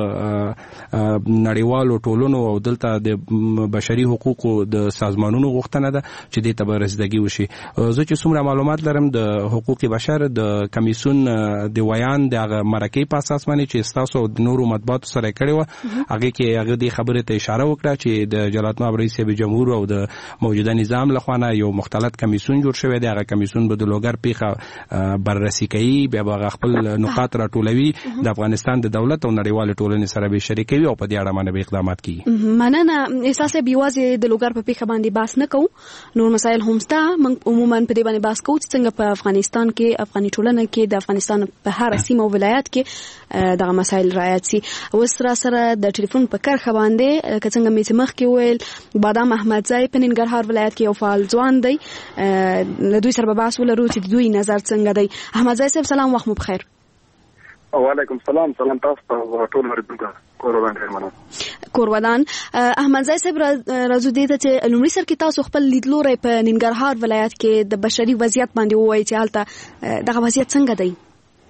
نړیوالو ټولنو او دلته د بشري حقوقو د سازمانونو غوښتنه ده چې دې ته به رسیدګي وشي. زه چې څومره معلومات لرم د حقوق بشر د کمیسیون د ویان د هغه مرکې په اساس باندې چې ستاسو د نورو مطبوعاتو سره کړی و، هغه کې هغه دې خبرې ته اشاره وکړه چې د جلالت مآب رئیس جمهور او د موجوده نظام لخوا نه یو مختلط کمیسیون جوړ شوی دی. هغه کمیسیون به د لوګر پیښه بررسي کوي، بیا به خپل نقاط راټولوي، د افغانستان د دولت او نړیوال ټولنې سره به شریکوي او په دې اړه باندې به اقدامات کوي. مننه. احساس بیوازي د لوګر په پیښه باندې باس نه کوو، نور مسایل هم شته. موږ عموما په دې باندې باس کوو چې څنګه په افغانستان کې افغاني ټولنه کې د افغانستان په هر سیمه او ولایت کې دغه مسایل رعایت شي. اوس را سره د ټلیفون په کرخه باندې که څنګه مې مخ کې ویل بادام احمدزی په ننګرهار ولایت کې یو فعال ځوان دی، له دوی سره به بحث ولرو چې دوی نظر څنګه دی. احمدزی صاحب سلام، وخت مو بخیر. وعلیکم السلام. سلام تاسو ته ټول مریدونکو کورودان خیرمنه کورودان. احمدزی صاحب راځو دې ته چې لومړی سر کې تاسو خپل لیدلوري په ننګرهار ولایت کې د بشري وضعیت باندې وایي چې هلته دغه وضعیت څنګه دی؟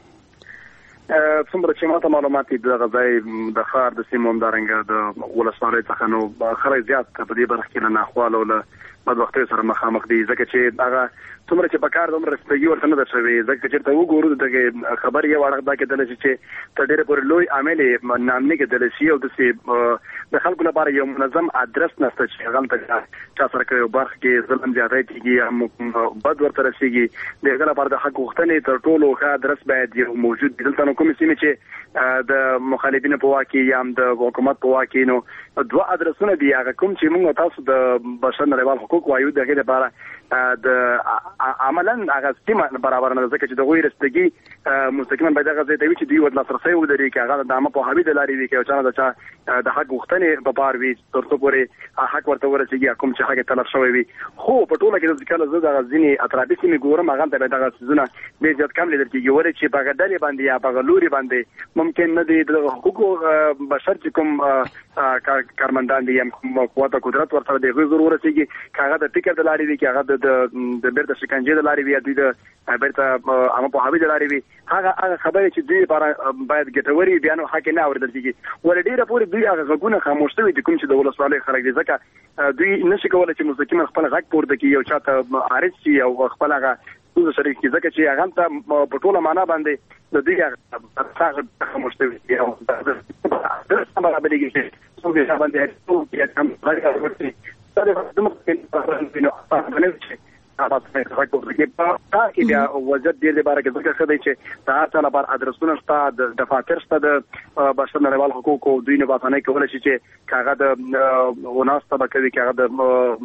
څومره چې ماته معلومات دي د غځای د خار د سیمو همدارنګه د ولسوالۍ څخه نو خره زیات په دې برخه کې نه ناخواله او بدبختۍ سره مخامخ دي، ځکه چې هغه څومره چې په کار دومره رسېدګي ورته نه ده شوې. ځکه چې ته وګورو دغه خبر یې واړه دا کېدلی شي چې تر ډېره پورې لوی عامل یې نامني کېدلی شي او داسې د خلکو لپاره یو منظم ادرس نشته چې هغلته چا سره که یو برخه کې ظلم زیاتی کېږي یا بد ورته رسېږي، د هغه لپاره د حق غوښتنې تر ټولو ښه ادرس باید یو موجود وي. دلته نو کومې سیمې چې د مخالفینو په واک کې یا هم د حکومت په واک کې نو دوه ادرسونه دي. هغه کوم چې موږ تاسو د بشر نړیوال حقوق وایو د هغې لپاره د عملا هغه سیمه برابر نه ده، ځکه چې د هغوی رسېدګي مستقیما باید هغه ځای ته وي چې دوی ورته لاسرسی ولري، که هغه د عامه پوهاوي د لارې وي، که یو چا نه د چا د حق غوښتنې په پار وي تر څو پورې حق ورته ورسېږي کوم چې حق یې تلف شوی وي. خو په ټوله کې کله زه دغه ځینې اطرافي سیمې ګورم، هغه ته به دغه څیزونه ډېر زیات کم لیدل کېږي، ولې چې په هغه ډلې باندې یا په هغه لوري باندې ممکن نه دي د حقوقو بشر چې کوم کارمندان دي یا کوم قوت او قدرت ورسره د هغوی زور ورسېږي، که هغه د فکر د لارې وي، که هغه د بیرته شکنجې د لارې وي یا دوی د بیرته عامه پوهاوي د لارې وي، هغه هغه خبرې چې دوی لپاره باید ګټورې وي بیا نو حق نه اورېدل کېږي. ولې ډېره پورې دوی هغه غږونه خاموش شوي دي کوم چې د ولسوالۍ خلک دي، ځکه دوی نشي کولی چې مستقیما خپل غږ پورته کړي، یو چا ته عارض شي او خپل هغه ستونزه شریک کړي، ځکه چې هغه ته په ټوله معنا باندې د دوی هغه خاموش شوي دي او برابرېږي چې څوک یې باندې څوک یې کم غږ ورکړي. دا د ممکن نه تاسو په خپل کې په کې بیا وضعیت ډېر لپاره کې ځکه خدای چې تاسو لپاره ادرسونه شته، د دفاتر شته د بشر نړیوال حقوقو، دوی نه باندې کولای شي چې کاغه د وناس طبقه کې کاغه د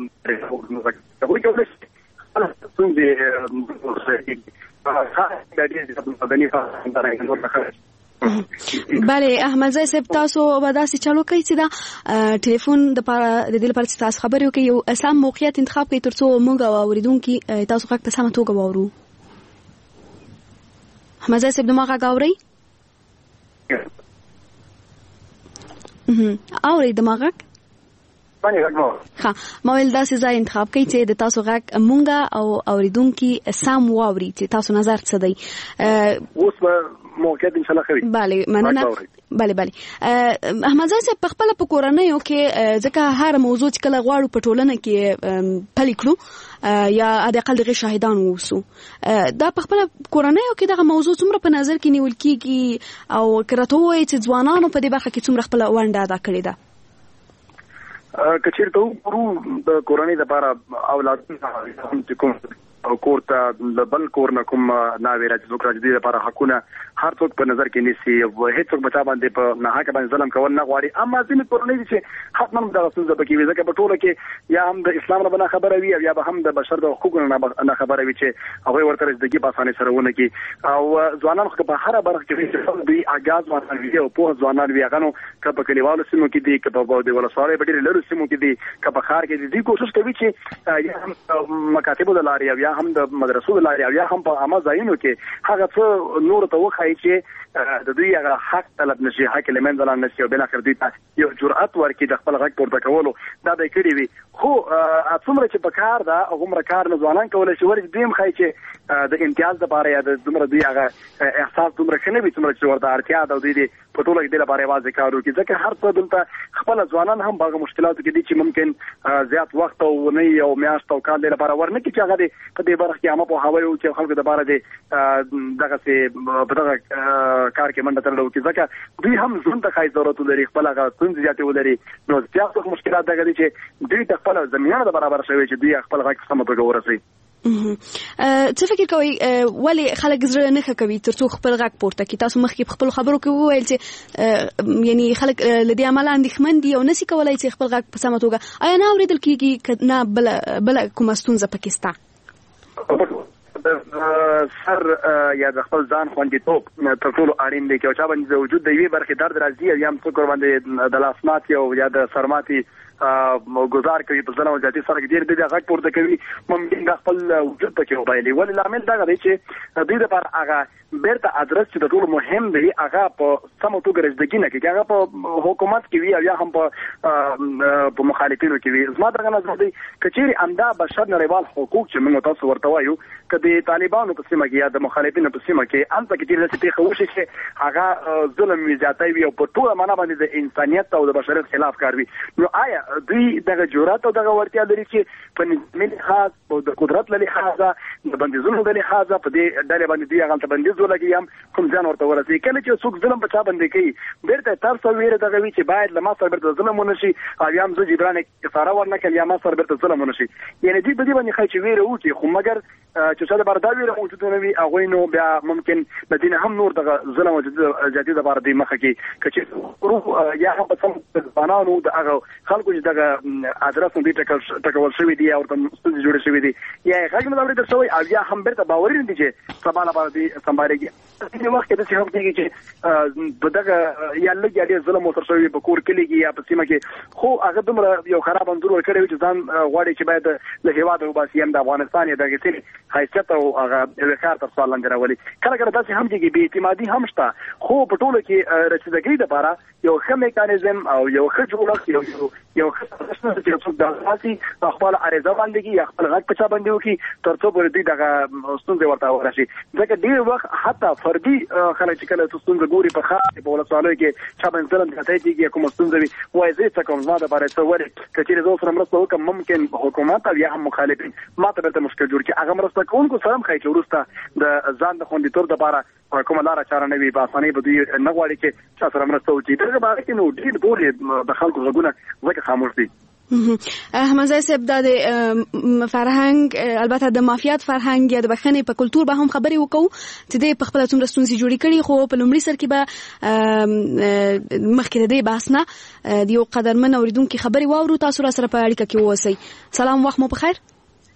هغوی کولای شي څنګه بله. احمدزی صاحب تاسو به داسې چالو کوي چې دا ټلیفون د لپاره د دې لپاره چې تاسو خبرې وکړئ یو سم موقعیت انتخاب کړئ تر څو موږ او اورېدونکي تاسو غږ په سمه توګه واورو. احمدزی صاحب زما غږ اورئ؟ اورئ زما غږ؟ ها، ما ویل داسې ځای انتخاب کړئ چې د تاسو غږ مونږ او اورېدونکي سم واوري چې تاسو نظر څه دی. اوس موقعیت ان شاء الله کوي. بله مننه. بله بله. احمدزی صاحب په خپل په کورنیو کې ځکه هر موضوع چې کله غواړو په ټولنه کې پلي کړو یا د اقل دغه شاهدان ووسو، دا په خپل کورنیو کې دغه موضوع څومره په نظر کې نیول کېږي او که راته ووایي چې ځوانانو په دې برخه کې څومره خپله ونډه ادا کړې ده؟ که چېرته وګورو د کورنۍ لپاره اولادونه چې کوم او کور ته د بل کور نه کوم ناوې راځي څوک راځي د لپاره حقونه هر څوک په نظر کې نیسي، هېڅوک بچا باندې په ناحقه باندې ظلم کول نه غواړي. اما ځینې کورنۍ دي چې حتما دغه ستونزه پکې وي، ځکه په ټوله کې یا هم د اسلام نه به نه خبره وي او یا به هم د بشر د حقوقو نه خبره وي چې هغوی ورته رسېدګي په اسانۍ سره ونه کړي. او ځوانان خو په هره برخه کې چې دوی اګاز ځوانان وي او پوه ځوانان وي، هغه نو که په کلیوالو سیمو کې دي، که په د ولسوالۍ په ډېرو لرو سیمو کې دي، که په ښار کې دي، دوی کوشش کوي چې یا هم مکاتبو د لارې او یا هم د مدرسو لاري او یا هم په عامه ځایونو کې هغه څه نور ته وخایي چې د دوی هغه حق طلب نشي، حق لمن ځلان نشي او بل اخر دوی ته یو جرأت ورکړي د خپل غږ پورته کولو. دا د کړي وي خو څومره چې په کار دا هغومره کار نه ځوانان کولای شي ورته دیم خایي چې د امتیاز لپاره یا د دومره دوی هغه احساس دومره ښه نه وي څومره چې ورته اړتیا ده او دوی دې په ټوله کې د لپاره یوازې کار وکړي. ځکه هر څه دلته خپل ځوانان هم په مشکلاتو کې دي چې ممکن زیات وخت او نه یو میاشت او کال لپاره ورنه کې چې هغه دې په دې برخه کې عامه په هوایو چې خلکو د لپاره دې دغه څه په دغه کار کې منډه ترلو کې ځکه دوی هم ژوند ته خای ضرورت لري، خپل هغه ستونزې زیاتې ولري. نو زیات مشکلات دغه دي چې دوی د خپل زمینه د برابر شوی چې دوی خپل غږ سم په ګور رسي. څه فکر کوي ولې خلک زړه نه کوي ترڅو خپل غږ پورته کړي؟ تاسو مخکې خپل خبرو کې وویل چې یعنی خلک لدی عمل اندېښمن دي او نسی کولای چې خپل غږ په سمه توګه آیا نه اوریدل کیږي نه بل بل کومه ستونزه پاکستان سر یا د خپل ځان خوندیتوب تر ټولو اړین دی چې چا باندې وجود د یوې برخې درد راځي او یا هم څوک باندې د لاسمات او یا د سرماتي گزار کوي په ځنه وجاتي سره کې ډیر د غږ پورته کوي ممکن د خپل وجود پکې وبایلي. ولې لامل دا دی چې دوی لپاره هغه بیرته ادرس چې د ټولو مهم دی هغه په سمو توګه رسیدګي نه کوي، هغه په حکومت کې وي او یا هم په په مخالفینو کې وي. زما دغه نظر دی کچېری امدا بشر نړیوال حقوق چې موږ تاسو ورته وایو کدي طالبانو په سیمه کې یا د مخالفینو په سیمه کې انت کې چې څه پیښه چې هغه ظلم زیاتوي وي او په ټول معنا باندې د انسانيت او د بشریت خلاف کار وي. نو آیا دوی دغه جرأت او دغه ورتیا لري چې په نظامي لحاظ او د قدرت له لحاظه د بندیزونو د لحاظه په دې ډلې باندې دوی هغه ته بندیز ولګي هم کوم ځان ورته ورسي؟ کله چې څوک ظلم په چا باندې کوي بیرته تاسو ویره دغه وی چې باید له ما سره بیرته ظلم ونشي او یا هم زه جبران کفاره ورنکړم یا ما سره بیرته ظلم ونشي. یعنی دوی په دې باندې خای چې ویره وکړي خو مګر چې څه د بردا ویره موجود نه وي هغه نو بیا ممکن د دین هم نور دغه ظلم او جدي د بار دی مخه کې چې روح یا هم په سم بنانو د هغه خلکو چې دغه ادرس دې ټکول شوی دی او د ستونزې جوړې شوی دی یا هغه مې اورېدل شوی او یا هم بیرته باور نه دي چې سبا لپاره دې سمبارېږي. په وخت کې د څه هم کېږي چې په دغه یا لږ یا ډېر ظلم وتر شوی په کور کې لګي یا په سیمه کې خو هغه دومره یو خراب انځور ورکړی چې ځان غواړي چې باید له هېواد وباسي هم د افغانستان یا دغه څه حیثیت او هغه وقار تر سوال لاندې راولي. کله کله داسې هم کېږي بې اعتمادي هم شته خو په ټولو کې رسیدګۍ لپاره یو ښه میکانیزم او یو ښه جوړښت یو یو ښه چې څوک د اساسي خپل عریضه باندې کې یا خپل غږ په چا باندې وکړي ترڅو پورې دوی دغه ستونزې ورته ورشي. ځکه ډېر وخت حتی فردي خلک چې کله ستونزه ګوري په خاص په ولسوالیو کې چا باندې ظلم زیاتی کېږي کومه ستونزه وي وایي زه څه کوم زما دپاره څه ورې که چېرې زه ورسره مرسته وکړم ممکن حکومت او یا هم مخالفین ما ته بیرته مشکل جوړ کړي. هغه مرسته کوونکو سره هم ښایي چې وروسته د ځان د خوندیتوب دپاره کومه لاره چاره نه وي په اسانۍ به دوی نه غواړي چې چا سره مرسته وکړي. دغه باره کې نو ډېر بولې د خلکو غږونه ځکه خاموش دي. احمد صاحب د فرهنګ البته د مافیات فرهنګ یا د بخښنې په کلچر به هم خبرې وکړو چې د په خپل څومره ستونزې جوړې کړي خو په لومړي سر کې به مخکې د دې بحث نه د یو قدرمن اوریدونکو خبرې واورو. تاسو را سره په اړیکه کې اوسئ. سلام وخت مو په خیر.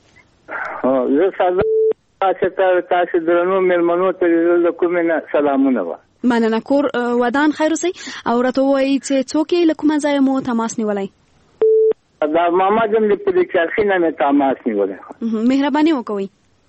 زه تاسو ته تاسو درنو مېلمنو ته د کومه سلامونه و مننه. کور ودان خیر اوسئ او راته وایي چې څوک یې له کومه ځایه مو تماس نیولی؟ دا ماما جن د پولیس چارخینه مې تماس نیولې. مهرباني وکوئ.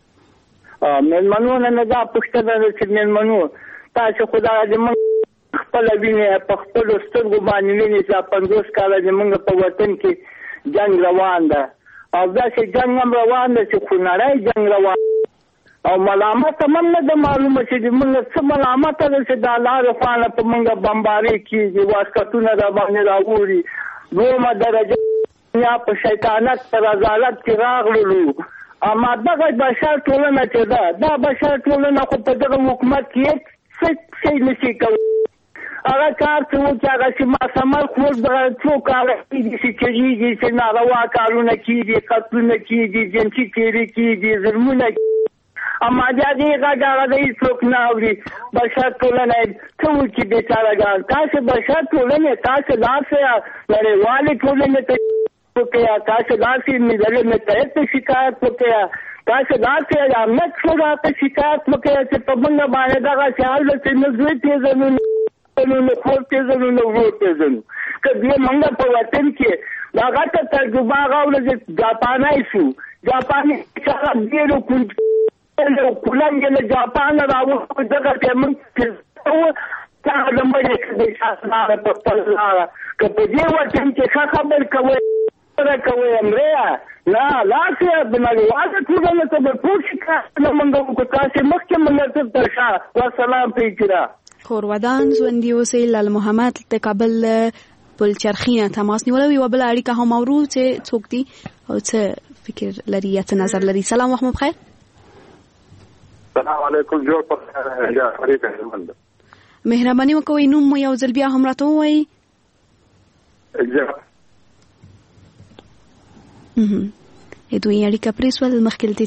مېلمنو نه دا پوښتنه ده چې مېلمنو تاسو خدای دې موږ خپل وینې په خپل سترګو باندې وینې چې پنځوس کاله دې موږ په وطن کې جنگ روان ده او دا چې جنگ هم روان ده چې خونړی جنگ روان او ملامت هم نه ده معلومه چې موږ څه ملامت ده چې دا لارې خواله په موږ بمباري کېږي واسکټونه را باندې راغوري دویمه درجه یا په شیطانت پر رضالت کې راغلو. اما دغه بشر ټولنه چې ده دا بشر ټولنه خو په دغه حکومت کې څه شی نشي کولی. هغه کار څه و چې هغه چې ماسمل خور دغه څو کاله کېږي چې کېږي چې ناروا کارونه کېږي قتلونه کېږي جنسي تېري کېږي ظلمونه اما دا دې غږ هغه د هېڅوک نه اوري. بشر ټولنه څه وکړي بېچارهګان. تاسو بشر ټولنې تاسو لاړ شئ نړیوالې ټولنې ته وکړئ تاسو لاړ شئ ملل متحد ته شکایت وکړئ تاسو لاړ شئ امنیت شورا ته شکایت وکړئ چې په موږ باندې دغه حال ده چې نه زوی پېژنو نه خور پېژنو نه ورور پېژنو. که دوی موږ په وطن کې د هغه ته تجربه هغه ورځ جاپانی شو جاپاني څنګه ډیرو کوم کولنګ له جاپان راوځي دغه ټیم کې څنګه لمبه کې د شاسناره په پلاره کله دې وخت کې خبر کوي کوي امره لا لا چې بنګواده ټول ته په پوښتنه نه منګو کو تاسو مخکې منځ ته ښه والسلام پیګرا خورودان ژوندۍ اوسئ لال محمد د کابل پل چرخینه تماس نیولوي و بل اړیکه هم اورو چې څوک دي او څه فکر لري یا څه نظر لري. سلام وخت مو بخیر. السلام علیکم جوړ په یا اړیکه مند مهرباني وکوئ نوم مو یو ځل بیا هم راته ووایئ. دوی اړیکه پریسول مخکې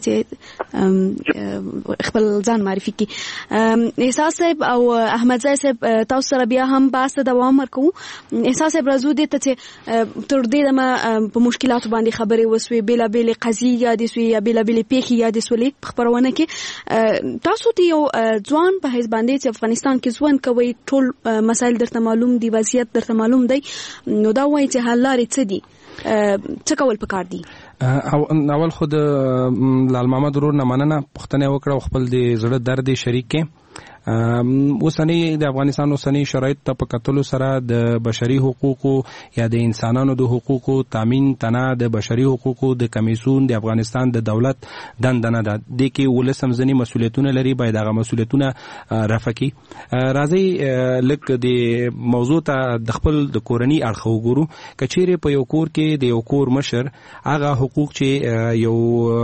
چې خپل ځان معرفي کی. احساس صاحب او احمد زای صاحب تاسو سره بیا هم بحث دوام ورکو. احساس صاحب راځو دې ته چې تر دې دمه په مشکلاتو باندې خبرې وسوي بیلا بیل قضیې یادې سوي یا بیلا بیل پیښې یادې سولې په خبرونه کې تاسو ته یو ځوان په حیث باندې چې افغانستان کې ژوند کوي ټول مسایل درته معلوم دي وضعیت درته معلوم دی نو دا وایي چې حل لارې څه دي څه کول پکار دي؟ او اول خود لال محمد ورور نه مننه پښتنه وکړه خپل د زړه درد شریک کې اوسنی د افغانستان اوسنی شرایط ته په کتلو سره د بشري حقوقو یا د انسانانو د حقوقو تامین تنه د بشري حقوقو د کمیسیون د افغانستان د دولت دندنه ده د کې ولسم ځنی مسولیتونه لري باید هغه مسولیتونه رفع کی. راځي لکه د موضوع ته د خپل د کورنۍ اړخ وګورو. کچېره په یو کور کې د یو کور مشر هغه حقوق چې یو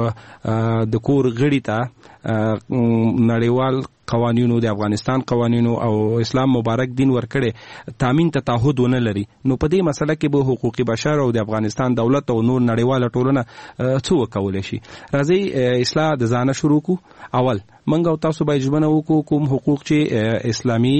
د کور غړي ته نړیوال قوانینو د افغانستان قوانینو او اسلام مبارک دین ورکړي تامین ته تعهد ونه لري نو په دې مسله کې به حقوقي بشر او د افغانستان دولت او نور نړیواله ټولنه څه وکولای شي. راځي اصلاح د ځانه شروع کو. اول منګ او تاسو باید ژمنه وکړو کوم حقوق چې اسلامي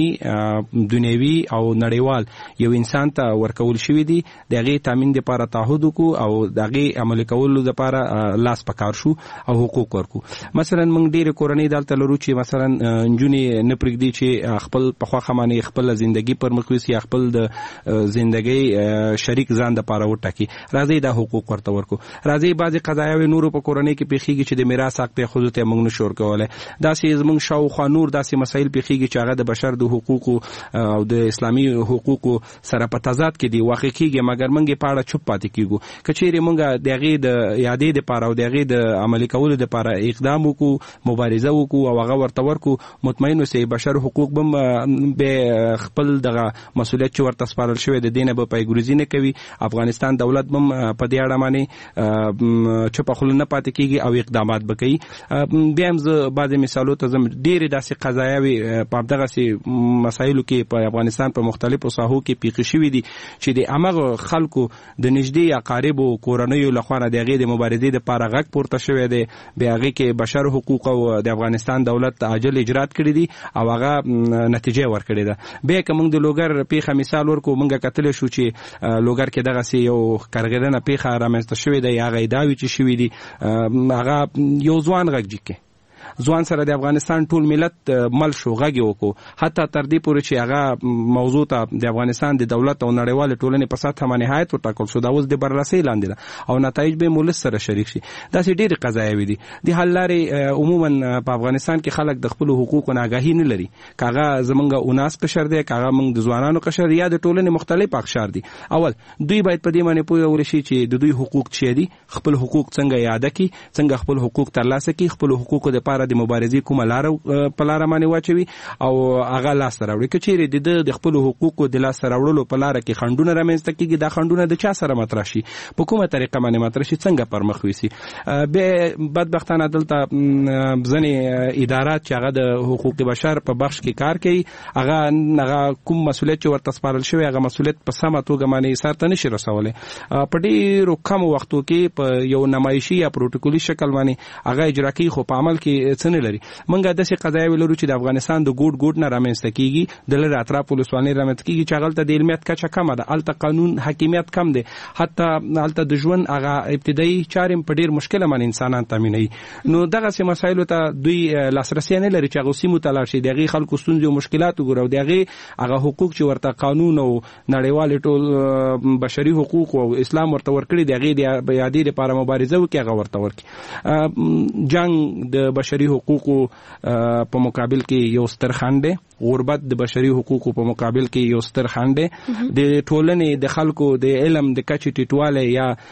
دنیوي او نړیوال یو انسان ته ورکول شوی دي دغه تامین لپاره تعهد وکړو او دغه عمل کولو لپاره لاس پکار شو او حقوق ورکو. مثلا موږ ډېر کورنۍ دلته لرو چې مثلا نجونې نه پرېږدي چې خپل په خوا خمانه خپل ژوندۍ پر مخ وسی خپل د ژوندۍ شریک ځان د پاره وټاکي. راځي دا حقوق ورته ورکو. راځي بعضی قضایا نور په کورنۍ کې پیخيږي چې د میراث حق په خود ته موږ نشور کوله. دا سي زموږ شاوخوا نور داسې مسایل پیخيږي چې هغه د بشر د حقوقو او د اسلامي حقوقو سره په تضاد کې دي واقع کیږي مګر موږ په اړه چوپ پاتې کیږو. کچېره موږ دغه د یادې د پاره او دغه د عملي کولو د پاره اقدام وکړو مبارزه وکړو او هغه ورته ورکو مطمئن اوسئ بشر حقوق بم به خپل دغه مسولیت چې ورته سپارل شوی د دینه په پیګریزي نه کوي. افغانستان دولت بم په دې اړه باندې چوپ خل نه پاتې کیږي او اقدامات وکړي. بیا هم بعض مثالو ته زم ډېر داسې قضایاوي په دغه سي مسایلو کې په افغانستان په مختلفو ساحو کې پیښ شوې دي چې د امغه خلکو د نږدې اقارب او کورنیو لخوا د هغې د مبارزې لپاره غږ پورته شوی دی. بیا هغې کې بشر حقوق او د افغانستان دولت عاجل اجرات کړي دي او هغه نتیجه ورکړي ده. بیا که موږ د لوګر پیښه مثال ورکو موږ کتلی شو چې لوګر کې دغه سي یو کارګرانه پیښه رامنځته شوې ده هغه ادعاوې چې شوي دي هغه یو ځوان غږ جکه ځوان سره د افغانستان ټول ملت مل شو غږی وکړو حتی تر دې پورې چې هغه موضوع ته د افغانستان د دولت او نړیوال ټولنې په سطح باندې نهایت وټاکل شو دا اوس د بررسۍ لاندې ده او نتایج به مولس سره شریک شي. دا سي ډېر قضایا دي د حل لارې عموما په افغانستان کې خلک د خپل حقوقو نه آگاهي نه لري. کاغه زمونږ اوناس قشر دی کاغه موږ د ځوانانو قشر یا د ټولنې مختلف اقشار دي. اول دوی باید په دې باندې پوه ورشي چې د دوی حقوق چي دي خپل حقوق څنګه یاد کړي څنګه خپل حقوق ترلاسه کړي خپل حقوقو لپاره د مبارزې کومه لار په لار باندې واچوي او هغه لاس راوړي. کچېره د خپل حقوقو د لاس راوړلو په لار کې خندونه رامنځته کیږي دا خندونه د چا سره مطرح شي په کومه طریقه باندې مطرح شي څنګه پر مخ وسی. به بدبختانه دلته ځنې ادارات چې هغه د حقوق بشر په بخش کې کار کوي هغه هغه کوم مسولیت چې ورته سپارل شوی هغه مسولیت په سمه توګه باندې سرته نشي رسولای. په ډېرو کم وختو کې په یو نمایشي یا پروتوکولي شکل باندې هغه اجرا کوي خو په عمل کې کې څه نه لري. موږ داسې قضایي ولرو چې د افغانستان د ګوټ ګوټ نه رامنځته کیږي، د لر اطراف ولسوالۍ رامنځته کیږي چې هغه ته د علمیت کچه کمه ده، هلته قانون حاکمیت کم دی، حتی هلته د ژوند هغه ابتدایي چارې په ډیر مشکل باندې انسانان تامینوي. نو دغه سه مسایلو ته دوی لاسرسي نه لري چې هغه سیمو ته لاړ شي، دغه خلکو ستونزې او مشکلات وګوري، دغه هغه حقوق چې ورته قانون او نړیوال ټول بشري حقوق او اسلام ورته ورکړي دغه د یادې لپاره مبارزه وکړي، هغه ورته ورکړي. جنگ د بشري حقوقو په مقابل کې یو ستر خنډ دی، غربت د بشري حقوقو په مقابل کې یو ستر خنډ دی، د ټولنې د خلکو د علم د کچې ټیټوالی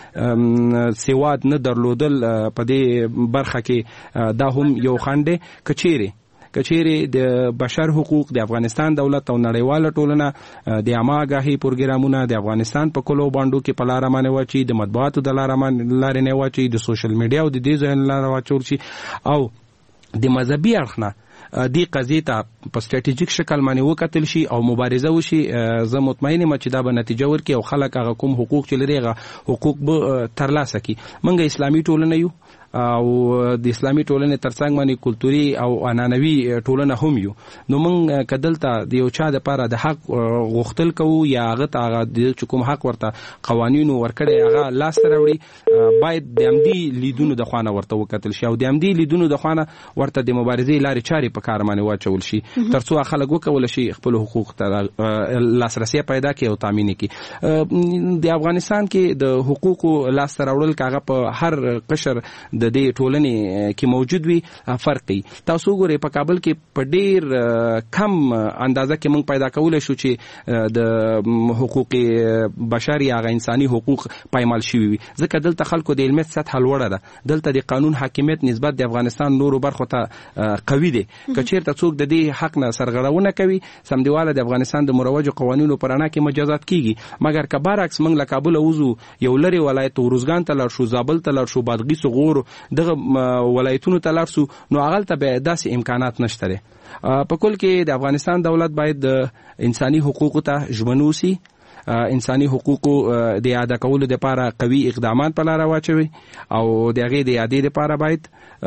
یا سواد نه درلودل په دې برخه کې دا هم یو خنډ دی. کچېرې کچېرې د بشر حقوق د افغانستان دولت او نړیواله ټولنه د عامه آګاهي پروګرامونه د افغانستان په کلو باندې کې په لاره باندې واچي، د مطبوعاتو د لاره باندې نه واچي، د سوشل میډیا او د دې ځای لاره واچول شي، او د مذهبي اړخ نه دی قضیه ته په سټریټیجیک شکل باندې وکتل شي او مبارزه وشي. زه مطمئن یم چې دا به نتیجه ورکړي او خلک هغه کوم حقوق چې لري هغه حقوق به ترلاسه کړي. موږ اسلامي ټولنه یو او د اسلامي ټولنې ترڅنګ باندې کلتوري او عنعنوي ټولنه هم یو. نو موږ کدلته د یو چا د لپاره د حق غوښتل کوو یا هغه ته هغه د کوم حق ورته قوانینو ورکړي هغه لاس ته راوړي، باید د همدې لیدونو د خوانه ورته وکتل شي او د همدې لیدونو د خوانه ورته د مبارزې لارې چارې په کار باندې واچول شي ترڅو خلک وکول شي خپل حقوق ته لاسرسي پیدا کړي او تامین کړي. د افغانستان کې د حقوقو لاس ته راوړل کاغه په هر قشر د دې ټولنې کې موجود وي فرق کوي. تاسو ګورئ په کابل کې په ډیر کم اندازه کې موږ پیدا کولای شو چې د حقوق بشر یا انساني حقوق پایمال شوي وي، ځکه دلته خلکو د علمیت سطح لوړه ده، دلته د قانون حاکمیت نسبت د افغانستان نورو برخو ته قوي دی. کچېرته څوک د دې حق نه سرغړونه کوي سمدیواله د افغانستان د مروجو قوانینو پر اړه کې مجازات کیږي. مګر که برعکس موږ له کابل وځو یو لري ولایت وروزګان ته لاړ شو، زابل ته لاړ شو، بادغیس او غور دغه ولایتونو ته لاړ شو، نو هغه ته به داسې امکانات نشته. په کل کې د افغانستان دولت باید د انساني حقوقو ته ژمن وسی، انساني حقوقو د ادا کولو لپاره قوي اقدامات په لار واچوي او د هغې د یادې لپاره باید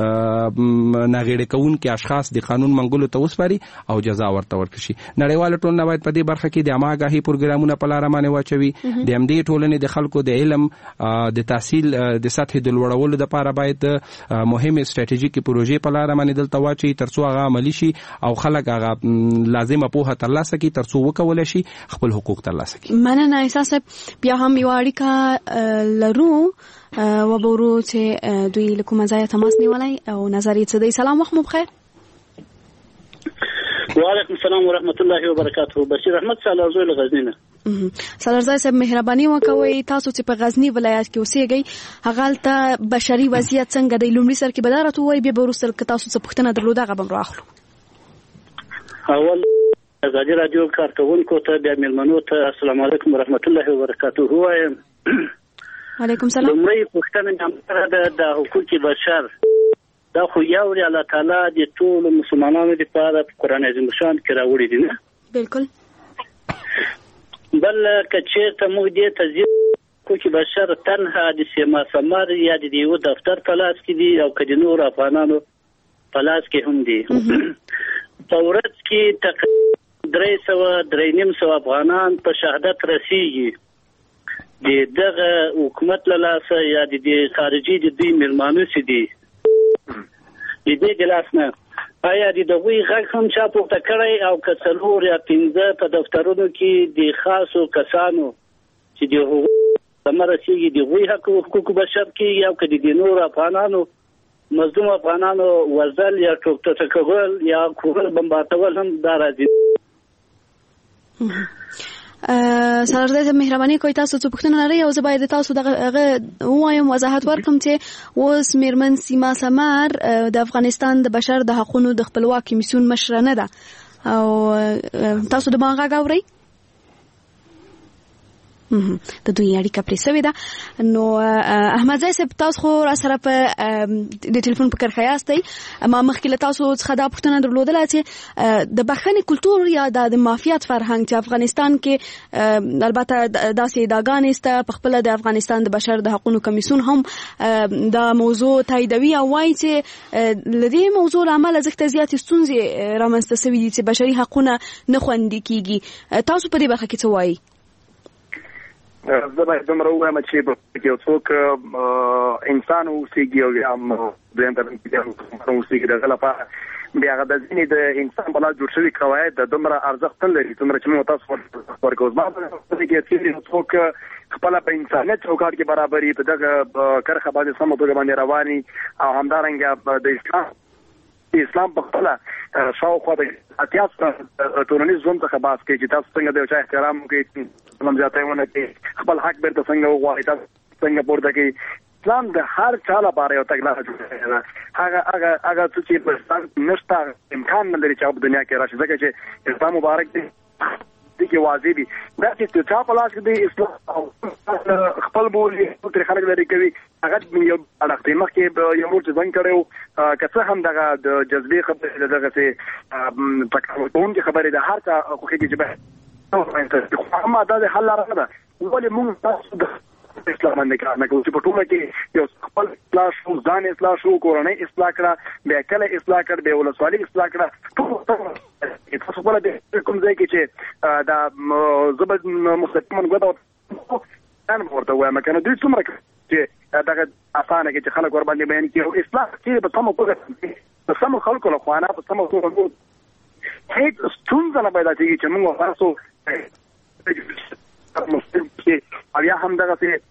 ناغېړه کوونکي اشخاص د قانون منګولو ته وسپاري او جزا ورته ورکړي شي. نړیواله ټولنه باید په دې برخه کې د عامه آګاهي پروګرامونه په لاره باندې واچوي، د همدې ټولنې د خلکو د علم د تحصیل د سطحې د لوړولو لپاره باید مهمې سټریټیجیکي پروژې په لاره باندې دلته واچوي ترڅو هغه عملي شي او خلک هغه لازمه پوهه ترلاسه کړي ترڅو وکولی شي خپل حقوق ترلاسه کړي. مننه. احساس بیا هم یو اړیکه لرو و برو چې دوی له کومه ځایه تماس نیولی او نظر یې څه دی. سلام، وخت مو بخیر. وعلیکم السلام ورحمت الله وبرکاته. بشیر احمد سالارزوی له غزنی نه. سالارزوی صاحب مهرباني وکوئ، تاسو چې په غزنی ولایت کې اوسېږئ هغه بشري وضعیت څنګه دی؟ لومړي سر کې به دا راته ووایئ، بیا به وروسته که تاسو څه پوښتنه درلوده هغه به هم رااخلو. اول ازادي رادیو کارکونکو ته بیا میلمنو ته السلام علیکم ورحمت الله وبرکاته وایم. وعلیکم السلام. لومړی پوښتنه مې ده د حقوق بشر دا خو یو دی الله تعالی د ټولو مسلمانانو لپاره په قرآن عظیم شان کې راوړی دی نه؟ بالکل. بل که چېرته موږ دې ته ځو حقوق بشر تنها د سیما ثمر یا د یو دفتر په لاس کې دي او که د نورو افغانانو په لاس کې هم دي. په ورځ کې تقریبا درې سوه درې نیم سوه افغانان په شهادت رسیږي. د دغه حکومت له لاسه یا د خارجي د دوی میلمانو چې دي د دې د لاس نه آیا د دغوی غږ هم چا پورته کړی او که څلور یا پنځه په دفترونو کې د خاصو کسانو چې د هغوی سمه رسیږي د هغوی حقوق بشر کېږي او که د نورو افغانانو مظلوم افغانانو وژل یا ټوکټه کول یا کورل بمبارتول هم دا راځي. سالارزوی صاحب مهرباني کوئ، تاسو څه پوښتنه لرئ او زه باید تاسو دغه ووایم وضاحت ورکړم چې اوس میرمن سیما سمر د افغانستان د بشر د حقونو د خپلواک کمیسیون مشره نه ده او تاسو د ما غږ اورئ؟ د دوی اړیکه پرې سوې ده. نو احمد زای صاحب تاسو خو را سره په د ټلیفون په کرخه یاستئ. ما مخکې له تاسو څخه دا پوښتنه درلودله چې د بخښنې کلتور یا د مافیات فرهنګ چې افغانستان کې البته داسې ادعاګانې سته، په خپله د افغانستان د بشر د حقوقو کمیسیون هم دا موضوع تاییدوي او وایي چې له دې موضوع له امله ځکه زیاتې ستونزې رامنځته سوي دي چې بشري حقونه نه خوندي کیږي. تاسو په دې برخه کې څه وایي؟ زه باید دومره ووایم چې یو څوک انسان اوسېږي او یا هم دویم ته اوسېږي د هغه لپاره بیا هغه د ځینې د انسان په لاس جوړ شوي قواعد د دومره ارزښت نه لري څومره چې موږ تاسو ورکوو. زما په نظر کې چې څوک خپله په انسانیت چوکاټ کې برابر وي، په دغه کرښه باندې سمه توګه باندې روان وي او همدارنګه د اسلام اسلام په خپله شاوخوا د اتیا ټولنیز ژوند څخه بحث کوي چې تاسو څنګه د یو چا احترام وکړئ، اسلام زیاتی ونه کړئ، خپل حق بیرته څنګه وغواړئ، تاسو څنګه پورته کړئ. اسلام د هر چا لپاره یو تګلاره جوړه ده. هغه هغه هغه څه چې په اسلام نشته امکان نه لري چې په دنیا کې راشي، ځکه چې اسلام مبارک دی کې واضح دي. دا چې چا په لاس کې دی اسلام خپل بولي تر خلک لري کوي هغه یو اړخته مخکې یو څه ځان کړو که څه هم دغه د جذبې خبره دغه څه تکون کې خبره ده هر څه خو کې چې به هم دا د حل لاره ده. ولې موږ تاسو د اسلام باندې کار نه کوو چې په ټوله کې یو خپل اصلاح شو، ځان اصلاح شو، کورنۍ اصلاح کړه، بیا کله اصلاح کړه، بیا ولسوالي اصلاح کړه. ټول تاسو په دې کوم ځای کې چې دا زبد مستقیما غوډه ان ورته وایم کنه دوی څومره چې دغه اسانه کې چې خلک ور باندې بیان کړي اصلاح کې به تاسو په په سم خلکو له خوانه په سم توګه هیڅ ستونزه نه پیدا کیږي چې موږ تاسو مسلم کې بیا هم دغه څه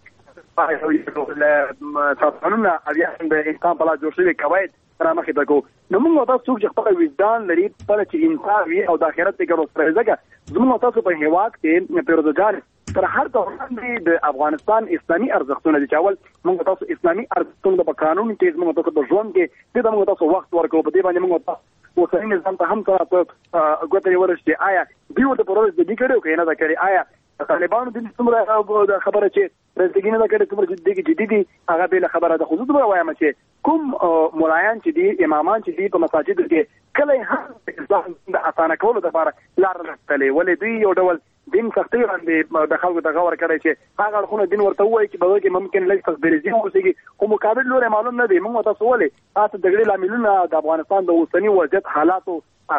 قانونونه بیا هم د انسان په لاس جوړ شوي قواعد را مخې ته کوو. نو موږ تاسو څوک چې خپل وجدان لري خپل چې انصاف وي او د آخرت فکر وکړي، ځکه زموږ تاسو په هېواد کې پیروزګان تر هر څه وړاندې د افغانستان اسلامي ارزښتونه دي چې اول موږ تاسو اسلامي ارزښتونه په قانون کې موږ تاسو په ژوند کې د موږ تاسو وخت ورکوو. په دې باندې موږ تاسو اوسنی نظام ته هم سره ګوته ورشي آیا دیو د پروژې د دې کړو کې نه دا کړی، آیا طالبانو د څومره خبره چې رسګینه دا کړي څومره چې دي دي هغه به خبره ده. خو زه وایم چې کوم مولایان چې دي امامان چې دي په مساجد کې کله هم د اسانه کولو لپاره لار نه تلې، ولې دوی یو ډول دین سختي باندې د خلکو د غوړ کړی چې هغه خلونه دین ورته وایي چې به کې ممکن لږ تخبرزي وسیږي، خو مقابل لوري معلوم نه دی. موږ تاسو ولې تاسو د غړي لاملونه د افغانستان د اوسنی وضعیت حالاتو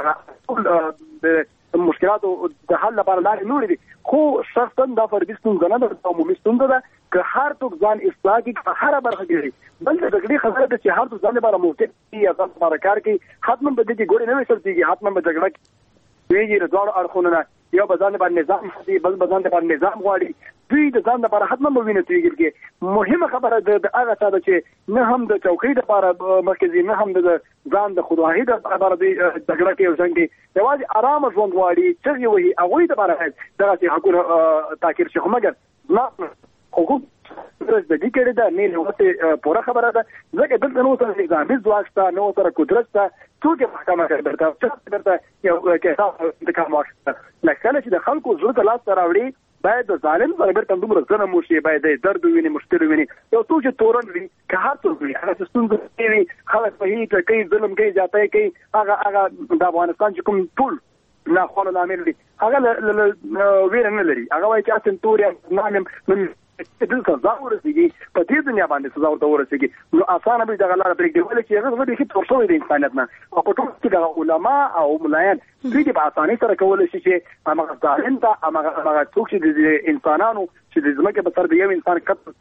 هغه د مشکلاتو د حل لپاره لارې نورې دي، خو شخصا دا فردي ستونزه نه ده، عمومي ستونزه ده که هر څوک ځان اصلاح کړي په هره برخه کې. بل د جګړې خبره ده چې هر څوک ځان لپاره موقف یا ځان لپاره کار کوي، حتما به دې ګوري نه وي سرتيږي، حتما به جګړه ویږي د دوه اړخونو نه، یو به ځان لپاره نظام دي، بل به ځان لپاره نظام غواړي. دوی د ځان لپاره حتما به ویني تویږي. مهمه خبره د هغه څه ده چې نه هم د چوکۍ لپاره مرکزي، نه هم د ځان د خودواهي لپاره د جګړه کې ځان کې یوازې آرام ژوند غواړي چې وي هغه د لپاره دغه حقوق تاکید شي. خو مګر نه حقوق د دې کېده دا نه لوته پوره خبره ده، ځکه دلته نو سره نظامي ځواک شته، نو سره قدرت شته، څوک محکمه کوي درته درته یو کې د کوم وخت نه کله چې د خلکو زړه ته لاس راوړي باید د ظالم سره بیرته دومره ظلم وشي، باید درد ویني، مشکل ویني، یو څوک چې تورن وي که هر څوک وي هغه ستونزې کوي، خلک په هیڅ کوي، ظلم کوي، زیاتی کوي، هغه هغه د افغانستان چې کوم ټول نه خپل لامل دي هغه ویره نه لري، هغه وایي چې اسن توریا نام دل سزا ورسیږي په دې دنیا باندې سزا ورته ورسیږي. نو اسانه به دغه لاره پرېږدي، ولې چې هغه غوډي کې تورشوي د انسانیت نه او په ټول کې د علما او ملایان دوی په اسانۍ سره کولای شي چې هغه ظالم ته هغه هغه څوک چې د انسانانو چې د ځمکې په سر د یو انسان کټ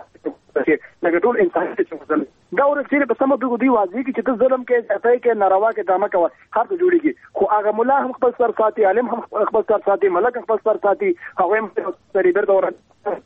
چې لکه ټول انسانیت چې وزل دا ورته په سمه توګه دی واضح کې چې ته ظلم کې ځای کې ناروا کې دامه کوي هر څه جوړيږي. خو هغه مولا هم خپل سر ساتي، عالم هم خپل سر ساتي، ملک خپل سر ساتي، هغه هم سری بیرته ور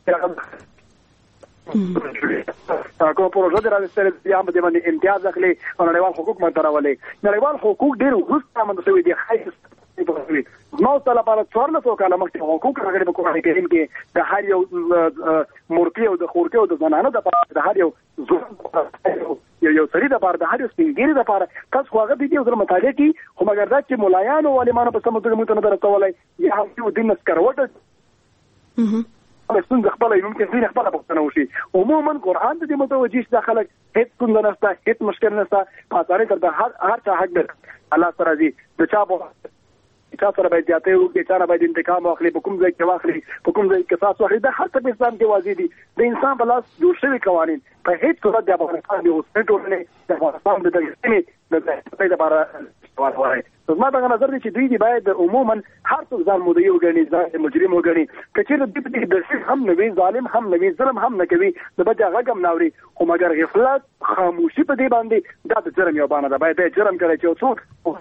کوم پروژه د راځي یا په دې باندې امتیاز اخلي او نړیوال حقوق متراولي. نړیوال حقوق ډېر وروسته مندوي دي، خاص نو تعالی لپاره څوارلس کاله مخکې حقوق راغلي په قرآن کریم کې د هر یو مورتي او د خورتي او د زنانه د د هر یو یو یو سړي د لپاره د هر یو سپینګری د لپاره تاسو خو هغه دې یو ځل مطالعه کی، خو مګر دا چې مولایانو او عالمانو په سم توګه مونږ ته نه درته ولای یا هم دین نسکروټ ستونزه خپله وي ممکن ځینې خپله پوښتنه وشي. عموما قرآن ته دې متوجه شي دا خلک هېڅ ستونزه نشته هېڅ مشکل نشته په اسانۍ سره د هر هر چا حق دی الله سره راځي د چا په چا سره باید زیاتی وکړي چا نه باید انتقام واخلي په کوم ځای کې واخلي په کوم ځای کې قصاص واخلي دا هر څه په اسلام کې واضح دي. د انسان په لاس جوړ شوي قوانین په هېڅ صورت د افغانستان د اوسنۍ ټولنې د افغانستان د دغې سیمې د بهترۍ لپاره وایي. زما دغه نظر دی چې دوی دې باید عموما هر څوک ځان مدعي وګڼي ځان مجرم وګڼي که چېرې دوی په دې دسیس هم نه وي ظالم هم نه وي ظلم هم نه کوي د بل چا غږ هم نه اوري خو مګر غفلت خاموشي په دې باندې دا د جرم یو بانه ده. باید یې جرم کړی چې یو څوک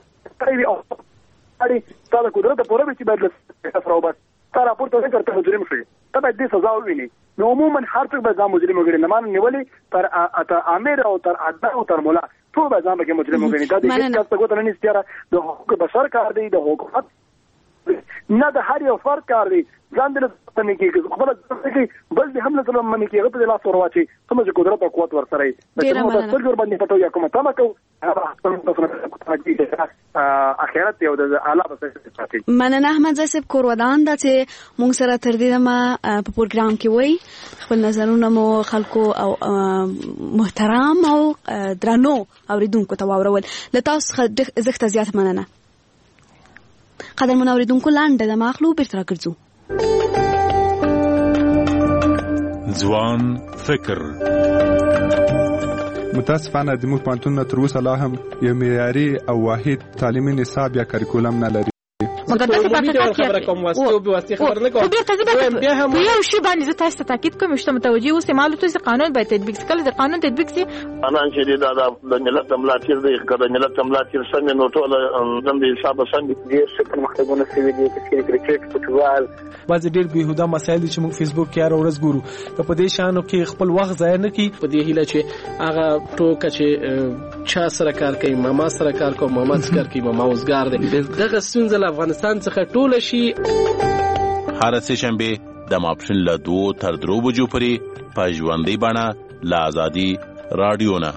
تا د قدرت پوره وي چې باید له سره وبس تا راپورته وکړ ته مجرم شوې ته باید دې سزا وویني. نو عموما هر څوک باید ځان مجرم وګڼي نه مان نیولې تر امیر او تر ادنه او تر ملا ټول باید ځان پکې مجرم وګڼي. دا د هېڅ کس ته ګوته نه نیسي یاره د حقوق بشر کار دی د حکومت نه د هر یو فرد کار دی ځان دې نه منې کېږي خپله کوي بل دې هم نه ظلم منې کېږي هغه په دې لاس ور واچوي څومره چې قدرت او قوت ورسره وي د کومو د سترګو ورباندې پټو یا کومه تمه کوو اخرت یو د اعلی به ساتي. مننه احمد زی صاحب کور ودان دا چې موږ سره تر دې دمه په پروګرام کې وایي خپل نظرونه مو خلکو او محترم او درنو اوریدونکو ته واورول له تاسو څخه زښته زیات مننه. قدرمن اوریدونکو لاندې د ماخلو بیرته راګرځو. ځوان فکر متاسفانه د موږ پوهنتون تر اوسه لا هم یو معیاري او واحد تعلیمي نصاب یا کریکولم نه لري. مقدسه په خبره کوم واسطه به واسطه خبر نه کوم بیا هم یو شی باندې زه تاسو ته تاکید کوم چې متوجي اوسئ معلومات چې قانون باید تطبیق شي. کله چې قانون تطبیق شي انا چې دا د ملت ملاتیر دی کله ملت ملاتیر څنګه نو ټول د حساب څنګه دي چې مخکونه سوي دي چې کرکټ فوټبال بعض ډېر بهوده مسایل چې موږ فیسبوک کې هر ورځ ګورو په دې شانو کې خپل وخت ضایع نه کړي. په دې هیله چې هغه ټوکه چې چا سره کار کوي ماما سره کار کوي ماما سره کار کوي ماما اوسګار دی دغه ستونزه له افغانستان څخه ټول شي. هر سه شنبه د ماپښین له دوه تر درو بجو پورې په ژوندۍ بڼه له آزادي رادیو نه.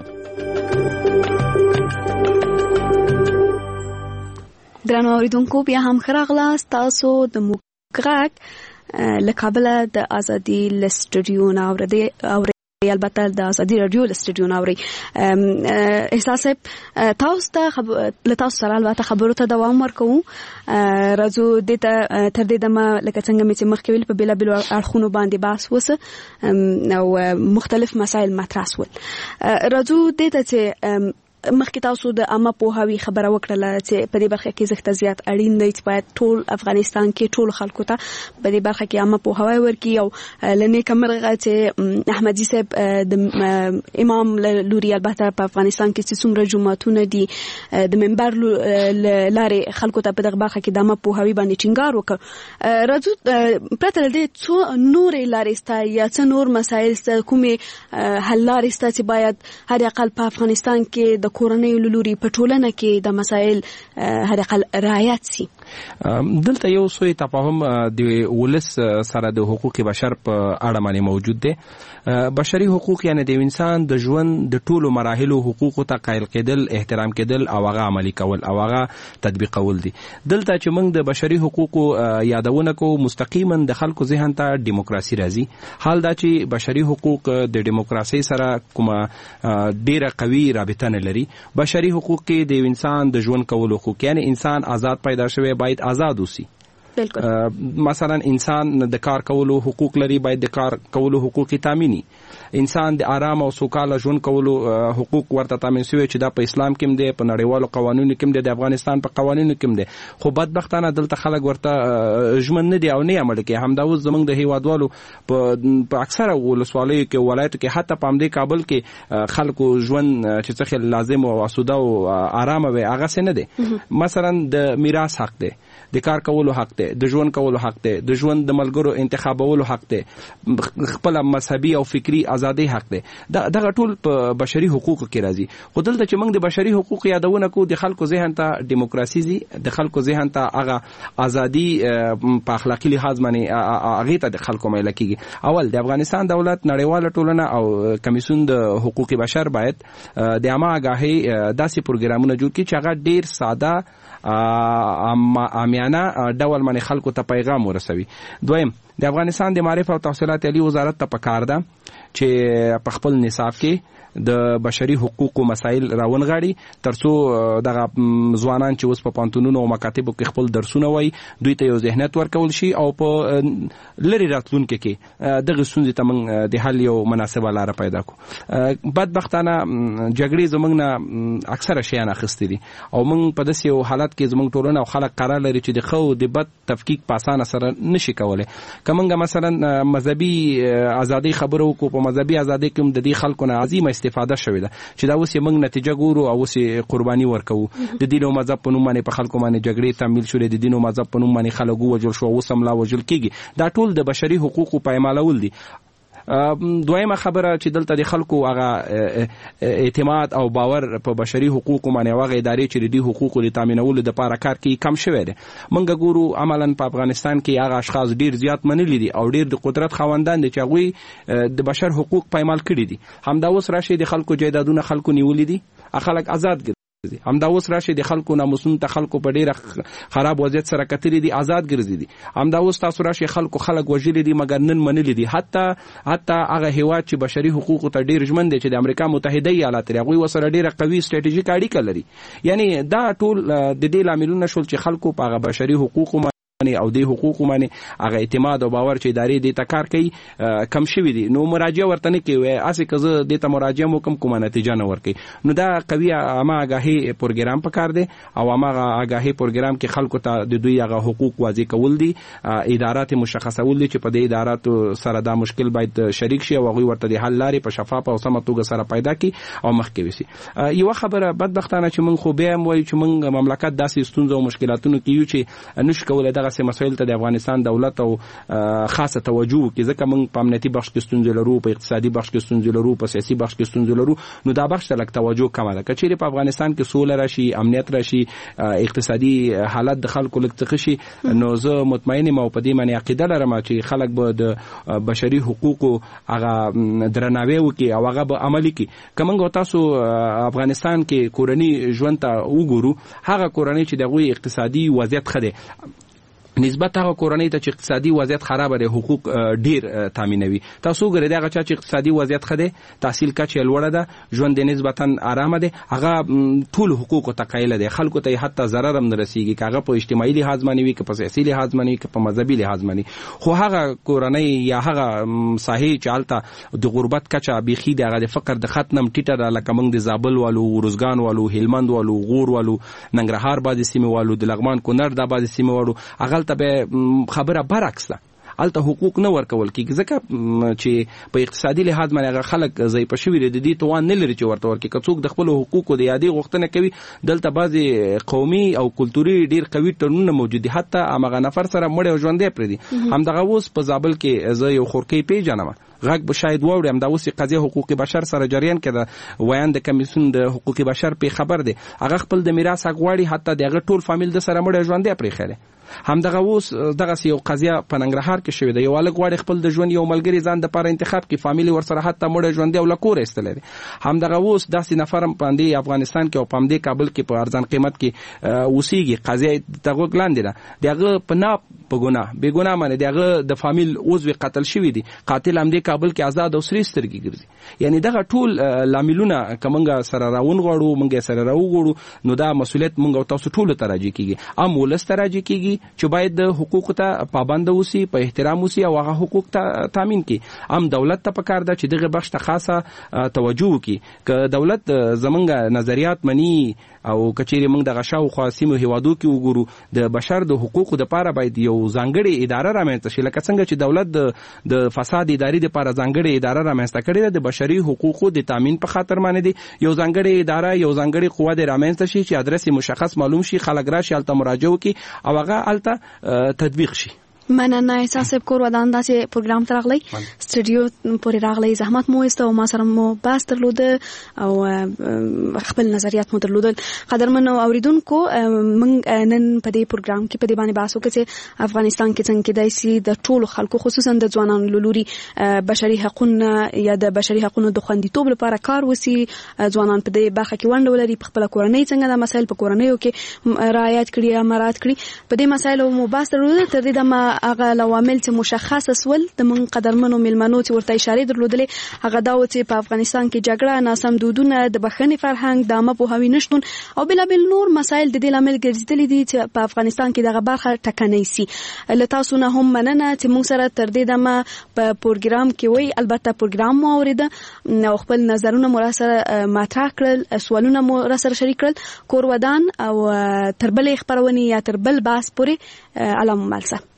درنو اوریدونکو بیا هم ښه راغلاست. تاسو د موږ غږ له کابله د آزادي له سټوډیو نه اورئ البته د آزادي رادیو له سټوډیو نه اورئ. احساس تاسو ته له تاسو سره البته خبرو ته دوام ورکوو. راځو دې ته تر دې دمه لکه څنګه مې چې مخکې ویل په بېلابېلو اړخونو باندې بحث وسه او مختلف مسایل مطرح شول. راځو دې ته چې مخکې تاسو د عامه پوهاوي خبره وکړله چې په دې برخه کې زښته زیات اړین دی چې باید ټول افغانستان کې ټول خلکو ته په دې برخه کې عامه پوهاوی ورکړي. او له نیکه مرغه چې احمدي صاحب د امام لوري البته په افغانستان کې چې څومره جوماتونه دي د منبر لارې خلکو ته په دغه برخه کې د عامه پوهاوي باندې ټینګار وکړ. راځو پرته له دې څو نورې لارې شته یا څه نور مسایل شته کومې حل لارې شته چې باید هر اقل په افغانستان کې د کورنۍ لوري په ټولنه کې د مسایل هر اقل رعایت شي؟ دلته یو څه تفاهم د ولس سره د حقوق بشر په اړه باندې موجود دی. بشري حقوق یعنی د انسان د ژوند د ټولو مراحلو حقوقو ته قایل کېدل احترام کېدل او هغه عملي کول او هغه تطبیقول دي. دلته چې موږ د بشري حقوقو یادونه کوو مستقیما د خلکو ذهن ته دیموکراسي راځي. حال دا چې بشري حقوق د دیموکراسي سره کومه ډیره قوي رابطه نه لري. بشري حقوق کې د انسان د ژوند کولو حقوق یعنی انسان آزاد پیدا شوی باید آزاد اوسي. مثلا انسان د کار کولو حقوق لري باید د کار کولو حقوق تامینی. انسان د آرام او سوکاله ژوند کولو حقوق ورته تامین شوی چې دا په اسلام کې هم دی په نړیوالو قوانینو کې هم دی د افغانستان په قوانینو کې هم دی. خو بدبختانه دلته خلک ورته ژمن نه دي او نه عمل کوي. همدا اوس زمونږ د هیوادوالو په اکثره ولسوالیو کې ولایتو کې حتی په همدې کابل کې خلکو ژوند چې څه لازم او اسوده او آرام وي هغه څه نه دی. مثلا د میراث حق دی د کار کولو حق دی د ژوند کولو حق دی د ژوند د ملګرو انتخابولو حق دی خپل مذهبي او فکری ازادي حق دی. دغه ټول په بشري حقوقو کې راځي. خو دلته چې موږ د بشري حقوق یادونه کوو د خلکو ذهن ته دیموکراسي زی د خلکو ذهن ته هغه ازادي په اخلاقی لحاظ باندې هغه ته د خلکو مایل کیږي. اول د افغانستان دولت نړیواله ټولنه او کمیسیون د حقوق بشر باید د عامه آگاهی داسې پروګرامونه جوړ کړي چې هغه ډیر ساده عامیانه ډول باندې خلکو ته پیغام ورسوي. دویم د افغانستان د معارف او تحصیلات عالی وزارت ته پکار ده چې په خپل نصاب کې د بشري حقوقو مسایل راونغاړي ترڅو دغه ځوانان چې اوس په پانتونونو او مکاتبو کې خپل درسونه وایي دوی ته یو ذهنیت ورکول شي او په لري راتلونکي کې دغه ستونزې ته موږ د حل یو مناسبه لاره پیدا کړو. بدبختانه جګړې زموږ نه اکثره شیان اخیستي دي او موږ په داسې یو حالت کې زموږ ټولنه او خلک قرار لري چې د ښه او د بد تفکیک په اسانه سره نشي کولی. که موږ مثلا مذهبي ازادۍ خبره وکړو په مذهبي ازادۍ کې هم د دې خلکو نه عظیمه استفاده شوې ده چې دا اوس یې موږ نتیجه ګورو او اوس یې قرباني ورکوو. د دین او مذهب په نوم باندې په خلکو باندې جګړې تمویل شولې، د دین او مذهب په نوم باندې خلک ووژل شو، اوس هم لا وژل کېږي. دا ټول د بشري حقوقو پایمالول دي. دویمه خبره چې دلته د خلکو هغه اعتماد او باور په بشري حقوقو باندې هغه ادارې چې د دې حقوقو د تامینولو لپاره کار کوي کم شوی دی. موږ ګورو عملاً په افغانستان کې هغه اشخاص ډیر زیات منلي دي او ډیر د قدرت خاوندان دي چې هغوی د بشر حقوق پایمال کړي دي. همدا اوس راشي د خلکو جایدادونه خلکو نیولي دي، خلک آزاد ګرځي. همدا اوس راشي د خلکو ناموسونو ته خلکو په ډیره خراب وضعیت سره کتلي دي، آزاد ګرځي دي. همدا اوس تاسو راشي خلکو خلک وژلي دي مګر نن منلي دي. حتی حتی هغه هیواد چې بشري حقوقو ته ډیر ژمن دی چې د امریکا متحده ایالات لري هغوی ورسره ډیره قوي سټریټیژیک اړیکه لري. یعنی دا ټول د دې لاملونه شول چې خلکو په هغه بشري حقوقو او د حقوقو باندې هغه اعتماد او باور چې ادارې دې ته کار کوي کم شوي دي. نو مراجعه ورته نه کوي، هسې که زه دې ته مراجعه وکړم کومه نتیجه نه ورکوي. نو دا قوي عامه آګاهي پروګرام پکار دی او هماغه آګاهي پروګرام کې خلکو ته د دوی هغه حقوق واضح کول دي، ادارات مشخصول دي چې په دې اداراتو سره دا مشکل باید شریک شي او هغوی ورته د حل لارې په شفافه او سمه توګه سره پیدا کړي او مخکې وشي. یوه خبره بدبختانه چې موږ خو بیا هم وایو چې موږ مملکت داسې ستونزو او مشکلاتونو کې یو چې نشو کولی دغه مسایل ته د افغانستان دولت او خاصه توجه وکړي، ځکه موږ په امنیتي بخش کې ستونزې لرو، په اقتصادي بخش کې ستونزې لرو، په سیاسي بخش کې ستونزې لرو. نو دا بخش ته لږ توجه کمه ده. که چیرې په افغانستان کې سوله راشي، امنیت راشي، اقتصادي حالت د خلکو لږ څه شي، نو زه مطمئن یم او په دې باندې عقیده لرم چې خلک به د بشري حقوقو هغه درناوی وکړي او هغه به عملي کړي. که موږ تاسو افغانستان کې کورني ژوند ته وګورو، هغه کورنۍ چې د هغوی اقتصادي وضعیت ښه دی نسبت هغه کورنۍ ته چې اقتصادي وضعیت خرابه دی حقوق ډیر تامینوي. تاسو ګورئ دغه چا چې اقتصادي وضعیت ښه دی، تحصیل کچه یې لوړه ده، ژوند یې نسبتا آرامه دی، هغه ټول حقوقو ته قایله دی، خلکو ته یې حتی ضرر هم نه رسېږي، که هغه په اجتماعي لحاظ باندې وي، که په سیاسي لحاظ باندې وي، که په مذهبي لحاظ باندې. خو هغه کورنۍ یا هغه ساحې چې هلته د غربت کچه بیخي د هغه د فقر د خط نه هم ټیټه ده، لکه موږ د زابل والو، روزګان والو، هلمند والو، غور والو، ننګرهار بعضې سیمې والو، د لغمان کونړ دا بعضې سیمې والو، هغه هلته به خبره برعکس ده، هلته حقوق نه ورکول کېږي، ځکه چې په اقتصادي لحاظ باندې هغه خلک ضعیفه شوي دي، د دې توان نه لري چې ورته ورکړي. که څوک د خپلو حقوقو د یادې غوښتنه کوي، دلته بعضې قومي او کلتوري ډېر قوي تړونونه موجود دي، حتی همغه نفر سره مړی او ژوندی پرېږدي. همدغه اوس په زابل کې زه یو خورکۍ پیژنم، غږ به شاید واوري، همدا اوس قضیه حقوق بشر سره جریان کې ده، ویان د کمیسیون د حقوق بشر په خبر دی، هغه خپل د میراث حق غواړي، حتی د هغه ټول فامیل د سره مړی ژوندی پرېښی دی. همدغه اوس دغه یو قضیه په ننګرهار کې شوې ده، یو هلک غواړي خپل د ژوند یو ملګري ځان دپاره انتخاب کړي، فامیل یې ورسره حتی مړی ژوندی او له کوره ایستلی دی. همدغه اوس داسې نفر هم په همدې افغانستان کې او په همدې کابل کې په ارزان قیمت کې اوسېږي، قضیه یې د غوږ لاندې ده، د هغه په ناپ په ګناه بې ګناه باندې د هغه د فامیل عضو قتل شوي دي، قاتل همدې کابل کې آزاد او سرې سترګې ګرځي. یعنی دغه ټول لاملونه که موږ سره راونغواړو، موږ یې سره راوغواړو، نو دا مسؤلیت موږ او تاسو ټولو ته راجع کېږي، عام ولس ته راجع کېږي چې باید د حقوقو ته پابند اوسي، په احترام اوسي او هغه حقوق ته تامین کړي. عام دولت ته پکار ده چې دغه بخش ته خاصه توجه وکړي. که دولت زمونږ نظریات مني او کچېرې موږ دغه شاوخوا سیمو هیوادو کې وګورو، د بشر د حقوقو دپاره باید یو ځانګړې اداره رامنځته شي، لکه څنګه چې دولت د د فساد ادارې دپاره ځانګړې اداره رامنځته کړې ده، د بشري حقوقو د تامین په خاطر باندې دی یو ځانګړې اداره، یو ځانګړې قوه دې رامنځته شي چې ادرس مشخص معلوم شي، خلک راشي هلته مراجعه وکړي او هغه هلته تطبیق شي. مننه احساس کور ودان داسې پروګرام ته راغلی سټډیو پورې راغلی زحمت مو است او ما سره مو باس درلوده او خپل نظریات مو درلودل. قدرمن اوریدونکو من نن په دې پروګرام کې په دې باندې باسو چې افغانستان کې څنګه کېدای شي د ټولو خلکو خصوصا د ځوانانو لوري بشري حقوقونه یا د بشري حقوقو د خوندیتوب لپاره کار وسی، ځوانان په دې برخه کې ونډه ولري، په خپل کورنۍ څنګه د مسایل په کورنۍ کې رعایت کړي یا مراعات کړي. په دې مسایلو مو باس درلوده تر دې دمه هغه لوامل چې مشخص اسول د من قدرمنو ملمنو چې ورته اشاره درلودلې هغه دا و چې په افغانستان کې جګړه، ناسم دودونه، د بخښنې فرهنګ، د عامه پوهاوي نشتون او بلابل نور مسایل د دې لامل ګرځېدلي دي چې په افغانستان کې دغه برخه ټکنۍ سي. له تاسو نه هم مننه چې موږ سره تر دې دمه په پروګرام کې وای. البته پروګرام مو اوریده نو خپل نظرونه مو سره مطرح کړل، سوالونه مو سره شریک کړل. کور ودان او تر بلې خبرونه یا تر بل باس پورې علامه ملسه.